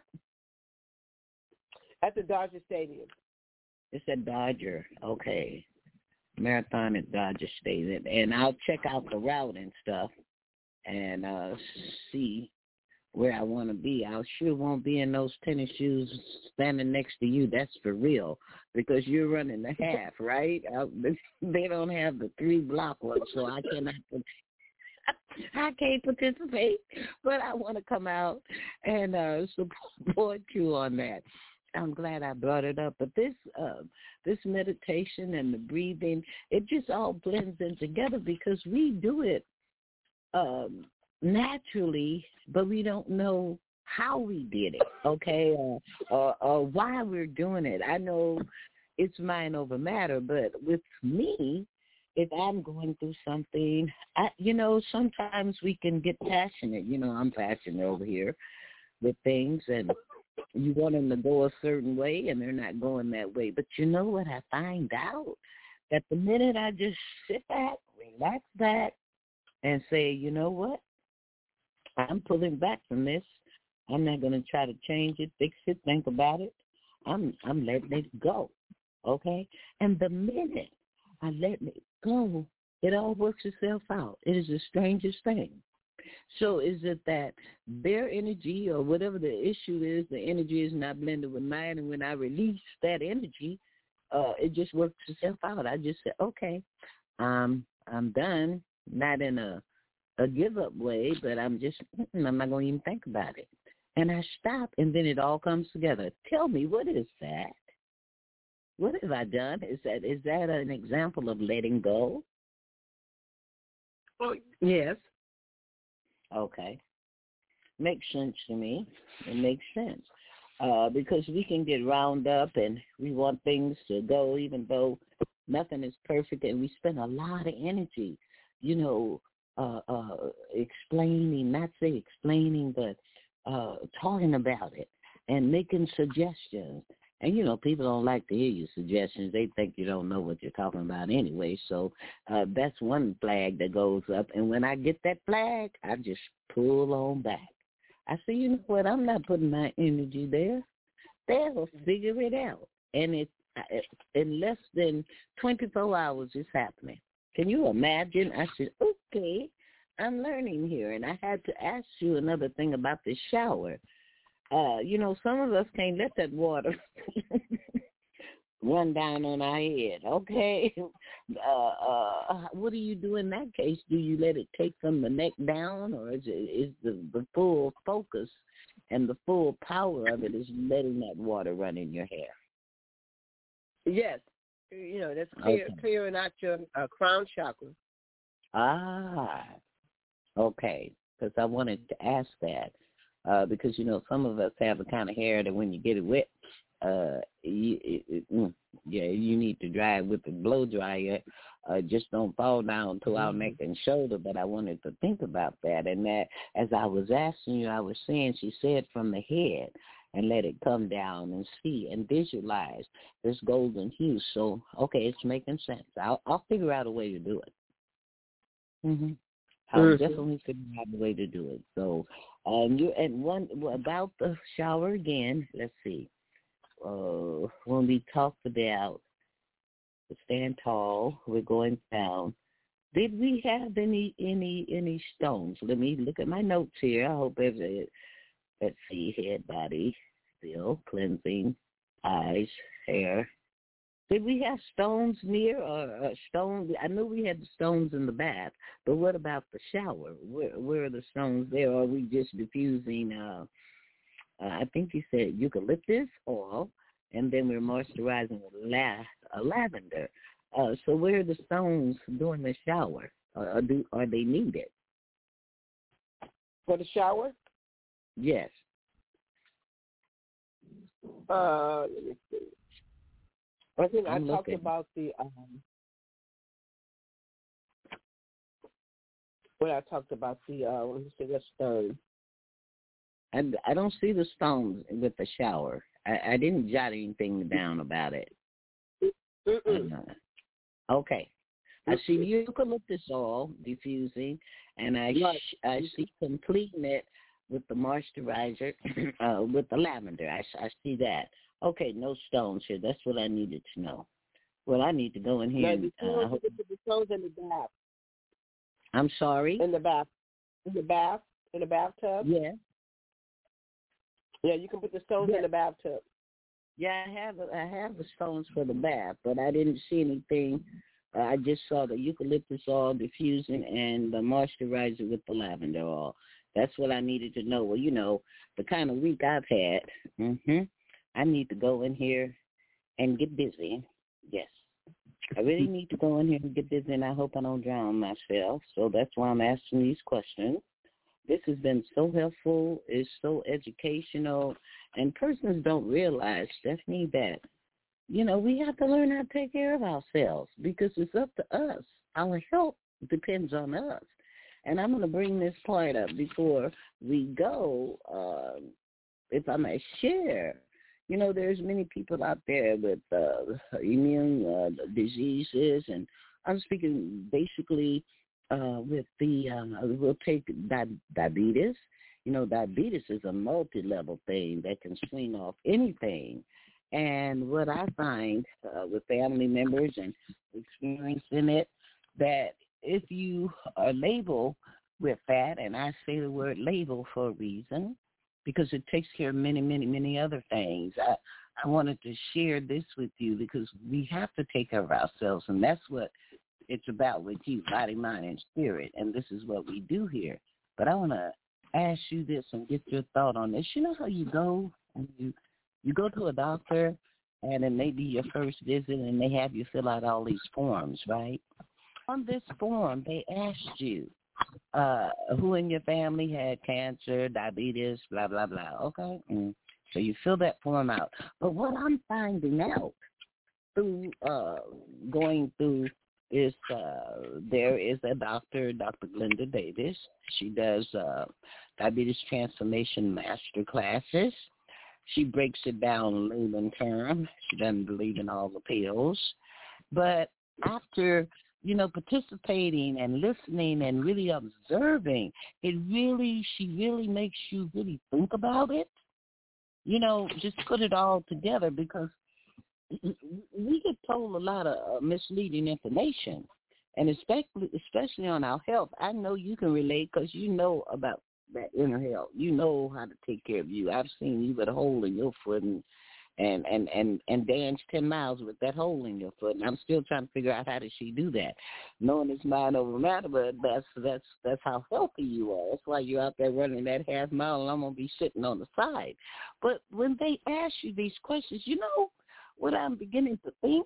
At the Dodger Stadium. It's at Dodger. Okay. Marathon at Dodger Stadium. And I'll check out the route and stuff and uh, see where I want to be. I sure won't be in those tennis shoes standing next to you. That's for real, because you're running the half, right? I, they don't have the three block ones, so I cannot I can't participate, but I want to come out and uh, support you on that. I'm glad I brought it up. But this uh, this meditation and the breathing, it just all blends in together, because we do it um, naturally, but we don't know how we did it, okay, or, or, or why we're doing it. I know it's mind over matter, but with me, if I'm going through something, I, you know, sometimes we can get passionate. You know, I'm passionate over here with things, and you want them to go a certain way, and they're not going that way. But you know what I find out? That the minute I just sit back, relax back, and say, you know what? I'm pulling back from this. I'm not going to try to change it, fix it, think about it. I'm I'm letting it go, okay? And the minute I let it go, it all works itself out. It is the strangest thing. So is it that their energy or whatever the issue is, the energy is not blended with mine, and when I release that energy, uh, it just works itself out. I just say, okay, um, I'm done, not in a, a give-up way, but I'm just, I'm not going to even think about it. And I stop, and then it all comes together. Tell me, what is that? What have I done? Is that is that an example of letting go? Oh, yes. Okay. Makes sense to me. It makes sense. Uh, because we can get wound up and we want things to go even though nothing is perfect, and we spend a lot of energy, you know, uh, uh, explaining, not say explaining, but uh, talking about it and making suggestions. And, you know, people don't like to hear your suggestions. They think you don't know what you're talking about anyway. So uh, that's one flag that goes up. And when I get that flag, I just pull on back. I say, you know what, I'm not putting my energy there. They'll figure it out. And if in less than twenty-four hours, it's happening. Can you imagine? I said, okay, I'm learning here. And I had to ask you another thing about the shower. Uh, you know, some of us can't let that water run down on our head, okay? Uh, uh, what do you do in that case? Do you let it take from the neck down, or is, it, is the, the full focus and the full power of it is letting that water run in your hair? Yes. You know, that's clear, okay. clearing out your uh, crown chakra. Ah, okay, because I wanted to ask that. Uh, because, you know, some of us have the kind of hair that when you get it wet, uh, you, it, it, mm, yeah, you need to dry it with the blow dryer. Uh, just don't fall down to our neck and shoulder. But I wanted to think about that. And that as I was asking you, I was saying, she said from the head and let it come down and see and visualize this golden hue. So, okay, it's making sense. I'll, I'll figure out a way to do it. Mm-hmm. I'll mm-hmm. definitely figure out a way to do it. So, um, you and one about the shower again. Let's see. Uh, when we talked about the stand tall, we're going down. Did we have any any any stones? Let me look at my notes here. I hope every. Let's see. Head, body, still cleansing, eyes, hair. Did we have stones near or uh, stones? I knew we had the stones in the bath, but what about the shower? Where, where are the stones there? Or are we just diffusing, uh, uh, I think you said eucalyptus oil, and then we're moisturizing with la- uh, lavender. Uh, so where are the stones during the shower? Or do, are they needed? For the shower? Yes. Uh, let me see. I think I'm I talked looking. about the um, when I talked about the uh, let me see the stone. I, I don't see the stones with the shower. I, I didn't jot anything down about it. Uh, okay. I see eucalyptus oil diffusing, and I sh- I see completing it with the moisturizer, uh, with the lavender. I, I see that. Okay, no stones here. That's what I needed to know. Well, I need to go in here. No, and, uh, the stones in the bath. I'm sorry? In the bath. In the bath? In the bathtub? Yeah. Yeah, you can put the stones yeah. in the bathtub. Yeah, I have I have the stones for the bath, but I didn't see anything. Uh, I just saw the eucalyptus oil diffusing and the moisturizer with the lavender oil. That's what I needed to know. Well, you know, the kind of week I've had, mm-hmm, I need to go in here and get busy. Yes. I really need to go in here and get busy, and I hope I don't drown myself. So that's why I'm asking these questions. This has been so helpful. It's so educational. And persons don't realize, Stephanie, that, you know, we have to learn how to take care of ourselves because it's up to us. Our health depends on us. And I'm going to bring this part up before we go, uh, if I may share. You know, there's many people out there with uh, immune uh, diseases, and I'm speaking basically uh, with the, uh, we'll take di- diabetes. You know, diabetes is a multi-level thing that can swing off anything. And what I find uh, with family members and experiencing it, that if you are labeled with that, and I say the word label for a reason, because it takes care of many, many, many other things. I, I wanted to share this with you because we have to take care of ourselves, and that's what it's about with you, body, mind, and spirit, and this is what we do here. But I want to ask you this and get your thought on this. You know how you go and you, you go to a doctor, and it may be your first visit, and they have you fill out all these forms, right? On this form, they asked you, Uh, who in your family had cancer, diabetes, blah, blah, blah, okay? Mm. So you fill that form out. But what I'm finding out through uh, going through is uh, there is a doctor, Doctor Glenda Davis. She does uh, diabetes transformation master classes. She breaks it down in layman terms. She doesn't believe in all the pills. But after you know, participating and listening and really observing, it really, she really makes you really think about it. You know, just put it all together because we get told a lot of uh, misleading information, and especially especially on our health. I know you can relate because you know about that inner health. You know how to take care of you. I've seen you with a hole in your foot and and and and, and dance ten miles with that hole in your foot, and I'm still trying to figure out how does she do that. Knowing it's mind over matter, but that's that's that's how healthy you are. That's why you're out there running that half mile, and I'm gonna be sitting on the side. But when they ask you these questions, you know what I'm beginning to think?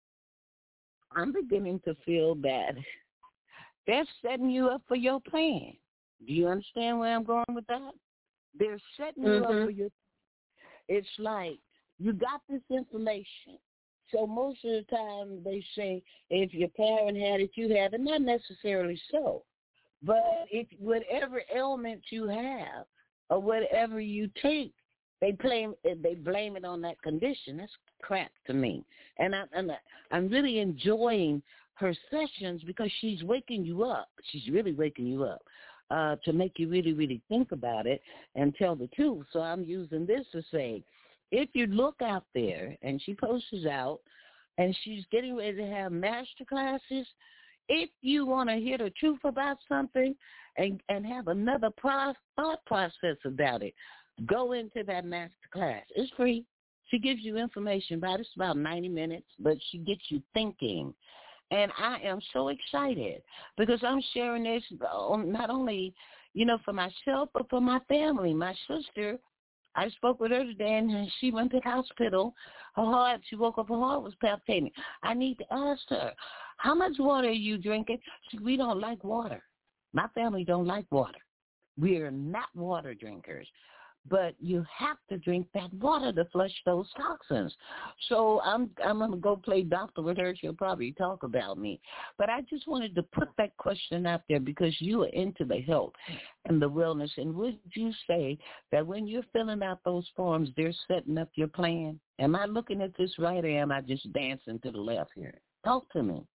I'm beginning to feel that they're setting you up for your plan. Do you understand where I'm going with that? They're setting you Mm-hmm. up for your. It's like you got this information. So most of the time they say if your parent had it, you have it. Not necessarily so. But if whatever ailment you have or whatever you take, they blame they blame it on that condition. That's crap to me. And I, and I, I'm really enjoying her sessions because she's waking you up. She's really waking you up uh, to make you really, really think about it and tell the truth. So I'm using this to say, if you look out there, and she posts out, and she's getting ready to have master classes, if you want to hear the truth about something and, and have another pro- thought process about it, go into that master class. It's free. She gives you information about it. It's about ninety minutes, but she gets you thinking. And I am so excited because I'm sharing this not only, you know, for myself, but for my family. My sister, I spoke with her today, and she went to the hospital. Her heart, she woke up, her heart was palpitating. I need to ask her, how much water are you drinking? She said, we don't like water. My family don't like water. We are not water drinkers. But you have to drink that water to flush those toxins. So I'm I'm going to go play doctor with her. She'll probably talk about me. But I just wanted to put that question out there because you are into the health and the wellness. And would you say that when you're filling out those forms, they're setting up your plan? Am I looking at this right, or am I just dancing to the left here? Talk to me.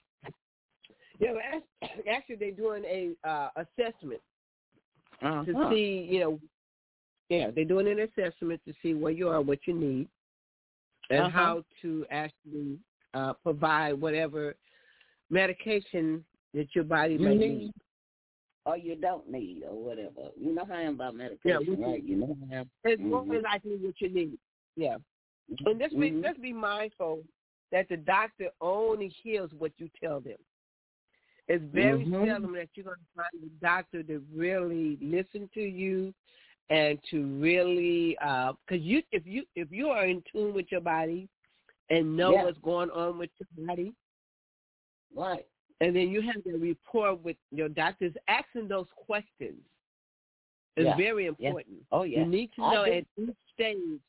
Yeah, well, actually they're doing a uh, assessment Uh-huh. to see, you know, yeah, they're doing an assessment to see where you are, what you need, and Uh-huh. how to actually uh, provide whatever medication that your body You may need, need. or you don't need, or whatever. You know how I am about medication, Yeah, right? You know how I am. It's more Mhm. than likely what you need. Yeah. And just be, Mhm. just be mindful that the doctor only hears what you tell them. It's very Mhm. seldom that you're going to find a doctor to really listen to you and to really, because uh, you, if you if you are in tune with your body and know Yeah. what's going on with your body, Right. and then you have the rapport with your doctors, asking those questions is Yeah. very important. Oh, yeah. You need to I know do. at each stage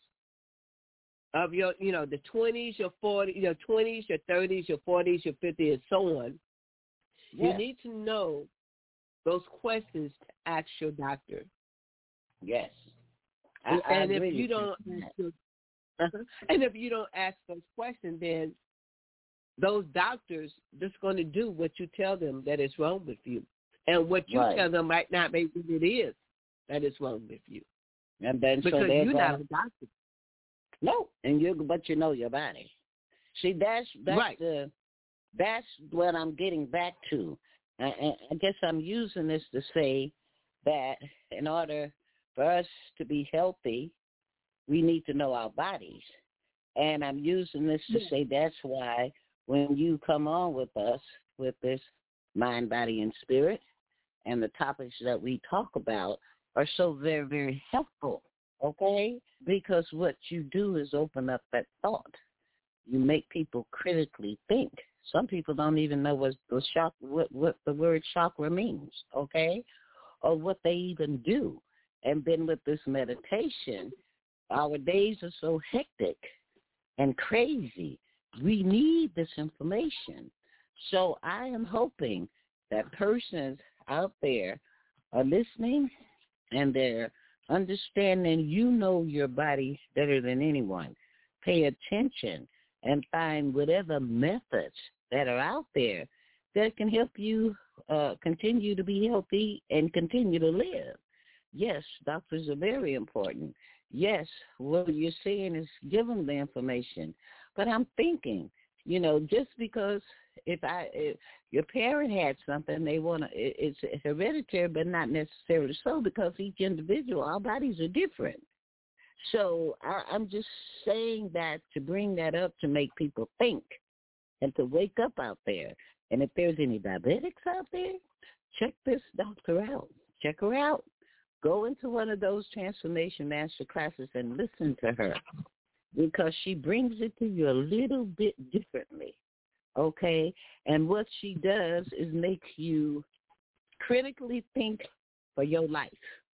of your, you know, the twenties, your forties, your twenties, your thirties, your forties, your fifties, and so on. Yeah. You need to know those questions to ask your doctor. Yes. I, I and if agree you with don't, you. ask those, and if you don't ask those questions, then those doctors just going to do what you tell them that is wrong with you, and what you Right. tell them might not be what it is that is wrong with you, And then because so they're you're gonna, not a doctor. no, and you but you know your body. See, that's that's Right. the that's what I'm getting back to. I, I guess I'm using this to say that in order for us to be healthy, we need to know our bodies. And I'm using this to say that's why when you come on with us with this mind, body, and spirit, and the topics that we talk about are so very, very helpful, okay? Because what you do is open up that thought. You make people critically think. Some people don't even know what the chakra, what, what the word chakra means, okay, or what they even do. And then with this meditation, our days are so hectic and crazy. We need this information. So I am hoping that persons out there are listening and they're understanding you know your body better than anyone. Pay attention and find whatever methods that are out there that can help you uh, continue to be healthy and continue to live. Yes, doctors are very important. Yes, what you're saying is give them the information. But I'm thinking, you know, just because if I if your parent had something, they want to, it, it's hereditary, but not necessarily so, because each individual, our bodies are different. So I, I'm just saying that to bring that up to make people think and to wake up out there. And if there's any diabetics out there, check this doctor out. Check her out. Go into one of those transformation master classes and listen to her, because she brings it to you a little bit differently, okay? And what she does is make you critically think for your life.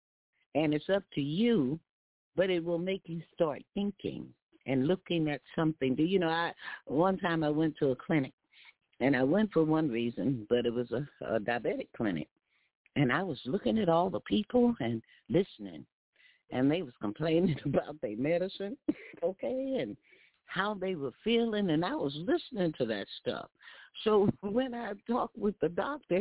And it's up to you, but it will make you start thinking and looking at something. Do you know, I one time I went to a clinic, and I went for one reason, but it was a, a diabetic clinic. And I was looking at all the people and listening, and they was complaining about their medicine, okay, and how they were feeling, and I was listening to that stuff. So when I talked with the doctor,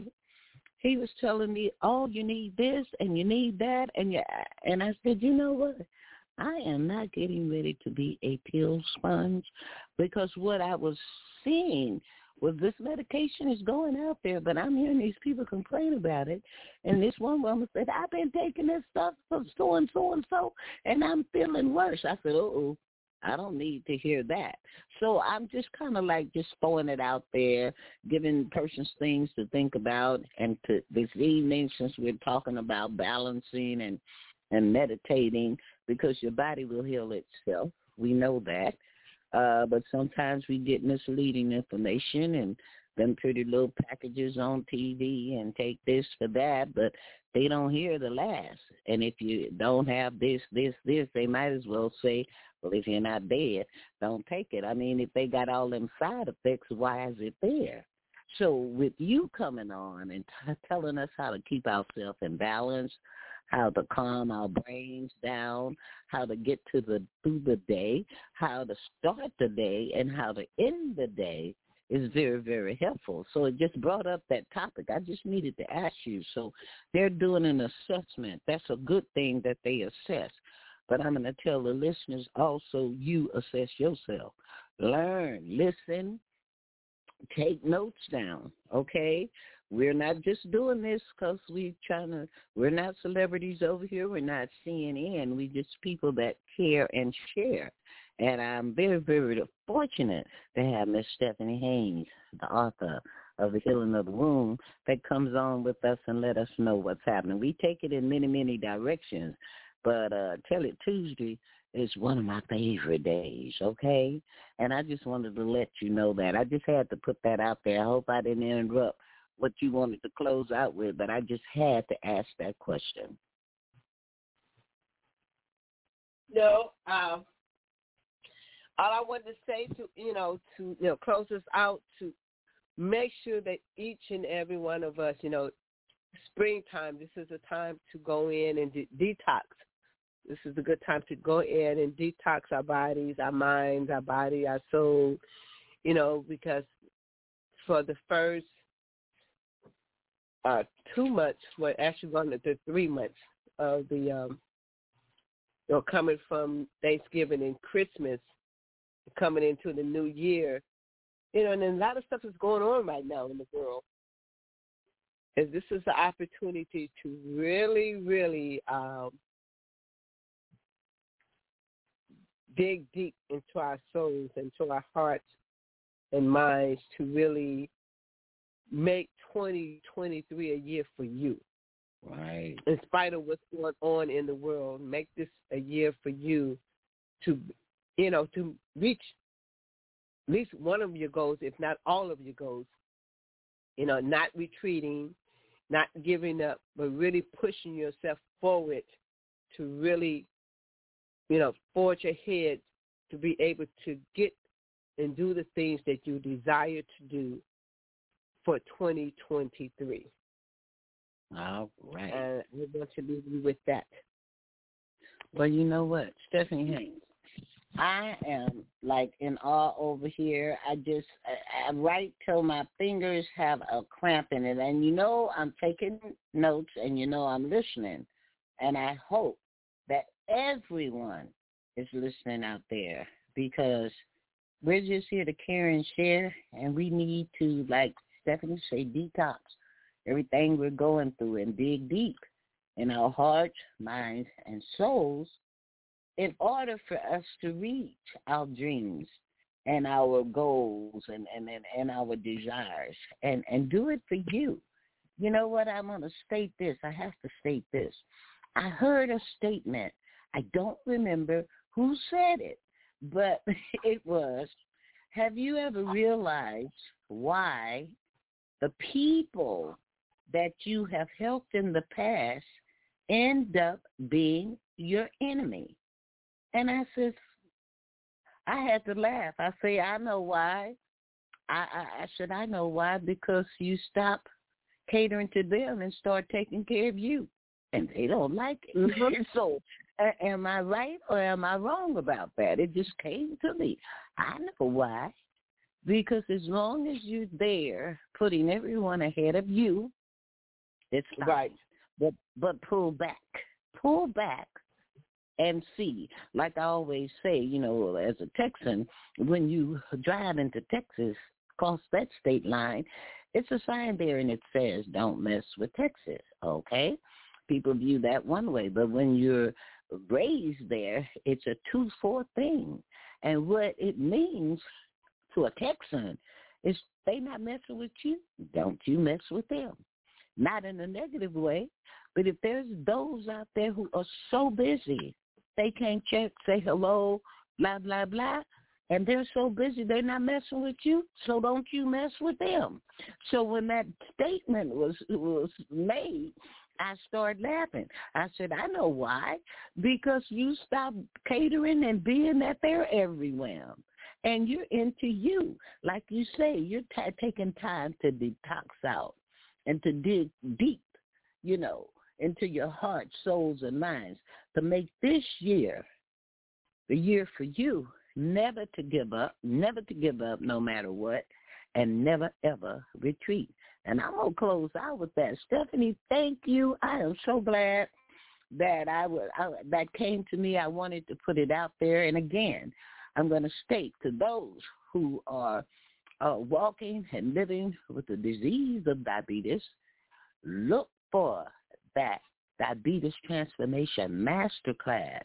he was telling me, oh, you need this and you need that, and you, and I said, you know what? I am not getting ready to be a pill sponge, because what I was seeing was this medication is going out there, but I'm hearing these people complain about it. And this one woman said, I've been taking this stuff for so and so and so, and I'm feeling worse. I said, uh-oh, I don't need to hear that. So I'm just kind of like just throwing it out there, giving persons things to think about. And to this evening, since we're talking about balancing and, and meditating, because your body will heal itself. We know that. Uh, but sometimes we get misleading information and them pretty little packages on T V and take this for that, but they don't hear the last. And if you don't have this, this, this, they might as well say, well, if you're not dead, don't take it. I mean, if they got all them side effects, why is it there? So with you coming on and t- telling us how to keep ourselves in balance, how to calm our brains down, how to get to the through the day, how to start the day, and how to end the day is very, very helpful. So it just brought up that topic. I just needed to ask you. So they're doing an assessment. That's a good thing that they assess. But I'm going to tell the listeners also, you assess yourself. Learn, listen, take notes down, okay? We're not just doing this because we're trying to, we're not celebrities over here. We're not C N N. We just people that care and share. And I'm very, very fortunate to have Miss Stephanie Haynes, the author of The Healing of the Womb, that comes on with us and let us know what's happening. We take it in many, many directions, but uh, Tell It Tuesday is one of my favorite days, okay? And I just wanted to let you know that. I just had to put that out there. I hope I didn't interrupt what you wanted to close out with, but I just had to ask that question. No, um, all I wanted to say to, you know, to, you know, close us out, to make sure that each and every one of us, you know, springtime, this is a time to go in and de- detox. This is a good time to go in and detox our bodies, our minds, our body, our soul, you know, because for the first uh, two months, well, actually going to the three months of the, um, you know, coming from Thanksgiving and Christmas, coming into the new year, you know, and a lot of stuff is going on right now in the world. And this is the opportunity to really, really um, dig deep into our souls, into our hearts and minds, to really make twenty twenty-three a year for you. Right. In spite of what's going on in the world, make this a year for you to, you know, to reach at least one of your goals, if not all of your goals. You know, not retreating, not giving up, but really pushing yourself forward to really, you know, forge ahead, to be able to get and do the things that you desire to do for twenty twenty-three. All right. And I want to leave you with that. Well, you know what, Stephanie Haynes, I am like in awe over here. I just, I, I write till my fingers have a cramp in it. And you know I'm taking notes and you know I'm listening. And I hope that everyone is listening out there, because we're just here to care and share, and we need to, like Stephanie say, detox everything we're going through and dig deep in our hearts, minds, and souls in order for us to reach our dreams and our goals and, and, and, and our desires, and, and do it for you. You know what? I'm going to state this. I have to state this. I heard a statement. I don't remember who said it, but it was, have you ever realized why the people that you have helped in the past end up being your enemy? And I said, I had to laugh. I say, I know why. I, I, I said, I know why, because you stop catering to them and start taking care of you, and they don't like it. Mm-hmm. So uh, am I right or am I wrong about that? It just came to me. I know why. Because as long as you're there putting everyone ahead of you, it's fine. Right. But, but pull back. Pull back and see. Like I always say, you know, as a Texan, when you drive into Texas, across that state line, it's a sign there and it says, don't mess with Texas, okay? People view that one way, but when you're raised there, it's a two-four thing. And what it means to a Texan is they not messing with you, don't you mess with them. Not in a negative way, but if there's those out there who are so busy, they can't check, say hello, blah, blah, blah, and they're so busy they're not messing with you, so don't you mess with them. So when that statement was was made, I started laughing. I said, I know why, because you stopped catering and being that they're everywhere. And you're into you. Like you say, you're t- taking time to detox out and to dig deep, you know, into your heart, souls, and minds to make this year the year for you, never to give up, never to give up no matter what, and never, ever retreat. And I'm going to close out with that. Stephanie, thank you. I am so glad that I, would, I that came to me. I wanted to put it out there. And again, I'm going to state to those who are uh, walking and living with the disease of diabetes, look for that Diabetes Transformation Masterclass.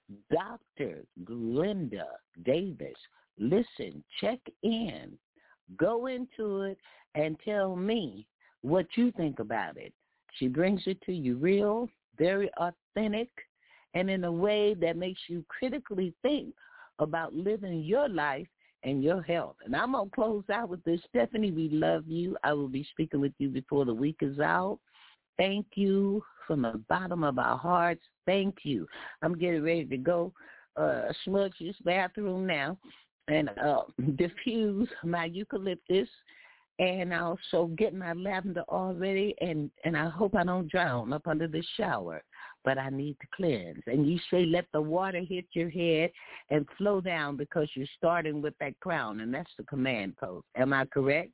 Doctor Glenda Davis. Listen, check in, go into it, and tell me what you think about it. She brings it to you real, very authentic, and in a way that makes you critically think about living your life and your health. And I'm going to close out with this. Stephanie, we love you. I will be speaking with you before the week is out. Thank you from the bottom of our hearts. Thank you. I'm getting ready to go uh, smudge this bathroom now and uh, diffuse my eucalyptus, and also get my lavender already, and, and I hope I don't drown up under the shower, but I need to cleanse. And you say let the water hit your head and flow down because you're starting with that crown, and that's the command post. Am I correct?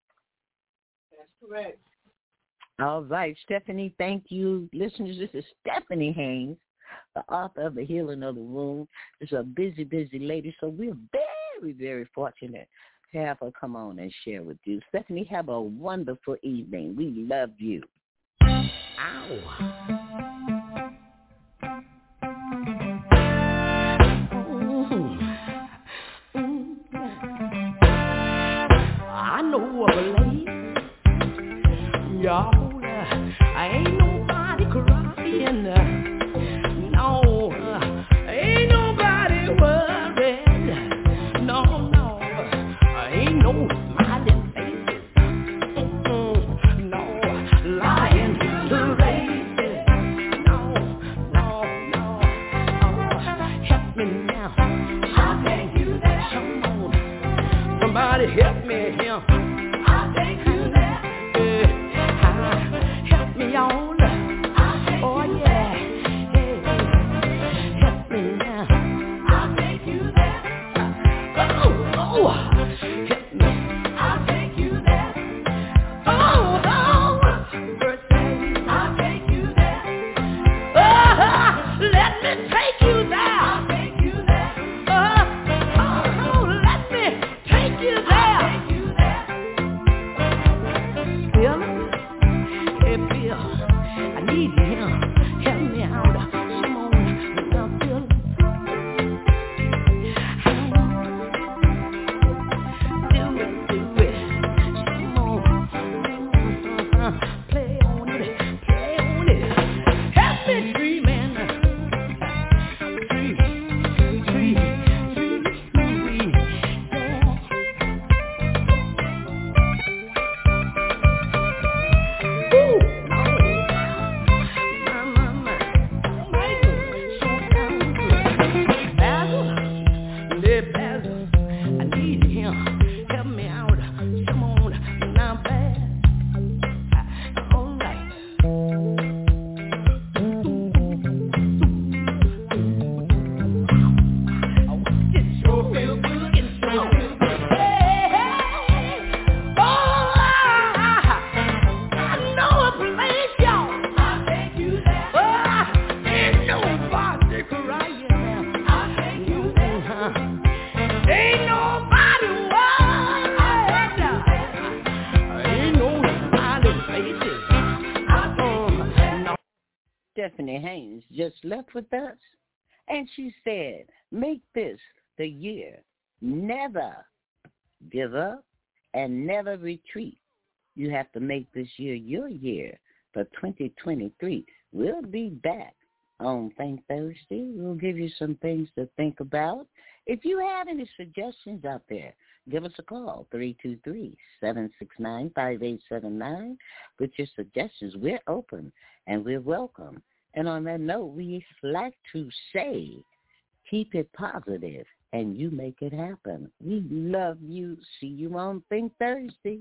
That's correct. All right, Stephanie, thank you. Listeners, this is Stephanie Haynes, the author of The Healing of the Wound. She's a busy, busy lady, so we're very, very fortunate to have her come on and share with you. Stephanie, have a wonderful evening. We love you. Ow. I know of a lady, y'all. I ain't nobody crying, no, ain't nobody worried, no, no, ain't no smiling faces, mm-mm, no, lying to races, no, no, no, oh, help me now, I'll take you there, come on, somebody help me here, I'll take you there. On. Oh yeah, hey, help me now. I'll take you there. Oh, oh, help me. I'll take you there. Oh, oh, birthday. I'll take you there. Oh, let me take you there. I'll take you there. Oh, oh, let me just left with us, and she said, make this the year. Never give up and never retreat. You have to make this year your year for twenty twenty-three. We'll be back on Think Thursday. We'll give you some things to think about. If you have any suggestions out there, give us a call, three two three, seven six nine, five eight seven nine. With your suggestions, we're open and we're welcome. And on that note, we like to say, keep it positive and you make it happen. We love you. See you on Think Thursday.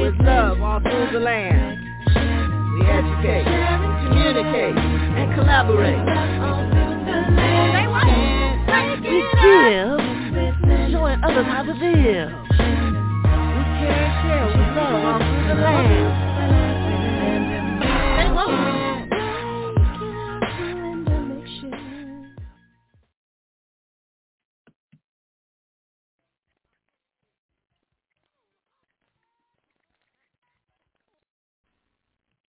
with love all through the land. We educate, communicate, and collaborate. We give, showing others how to live.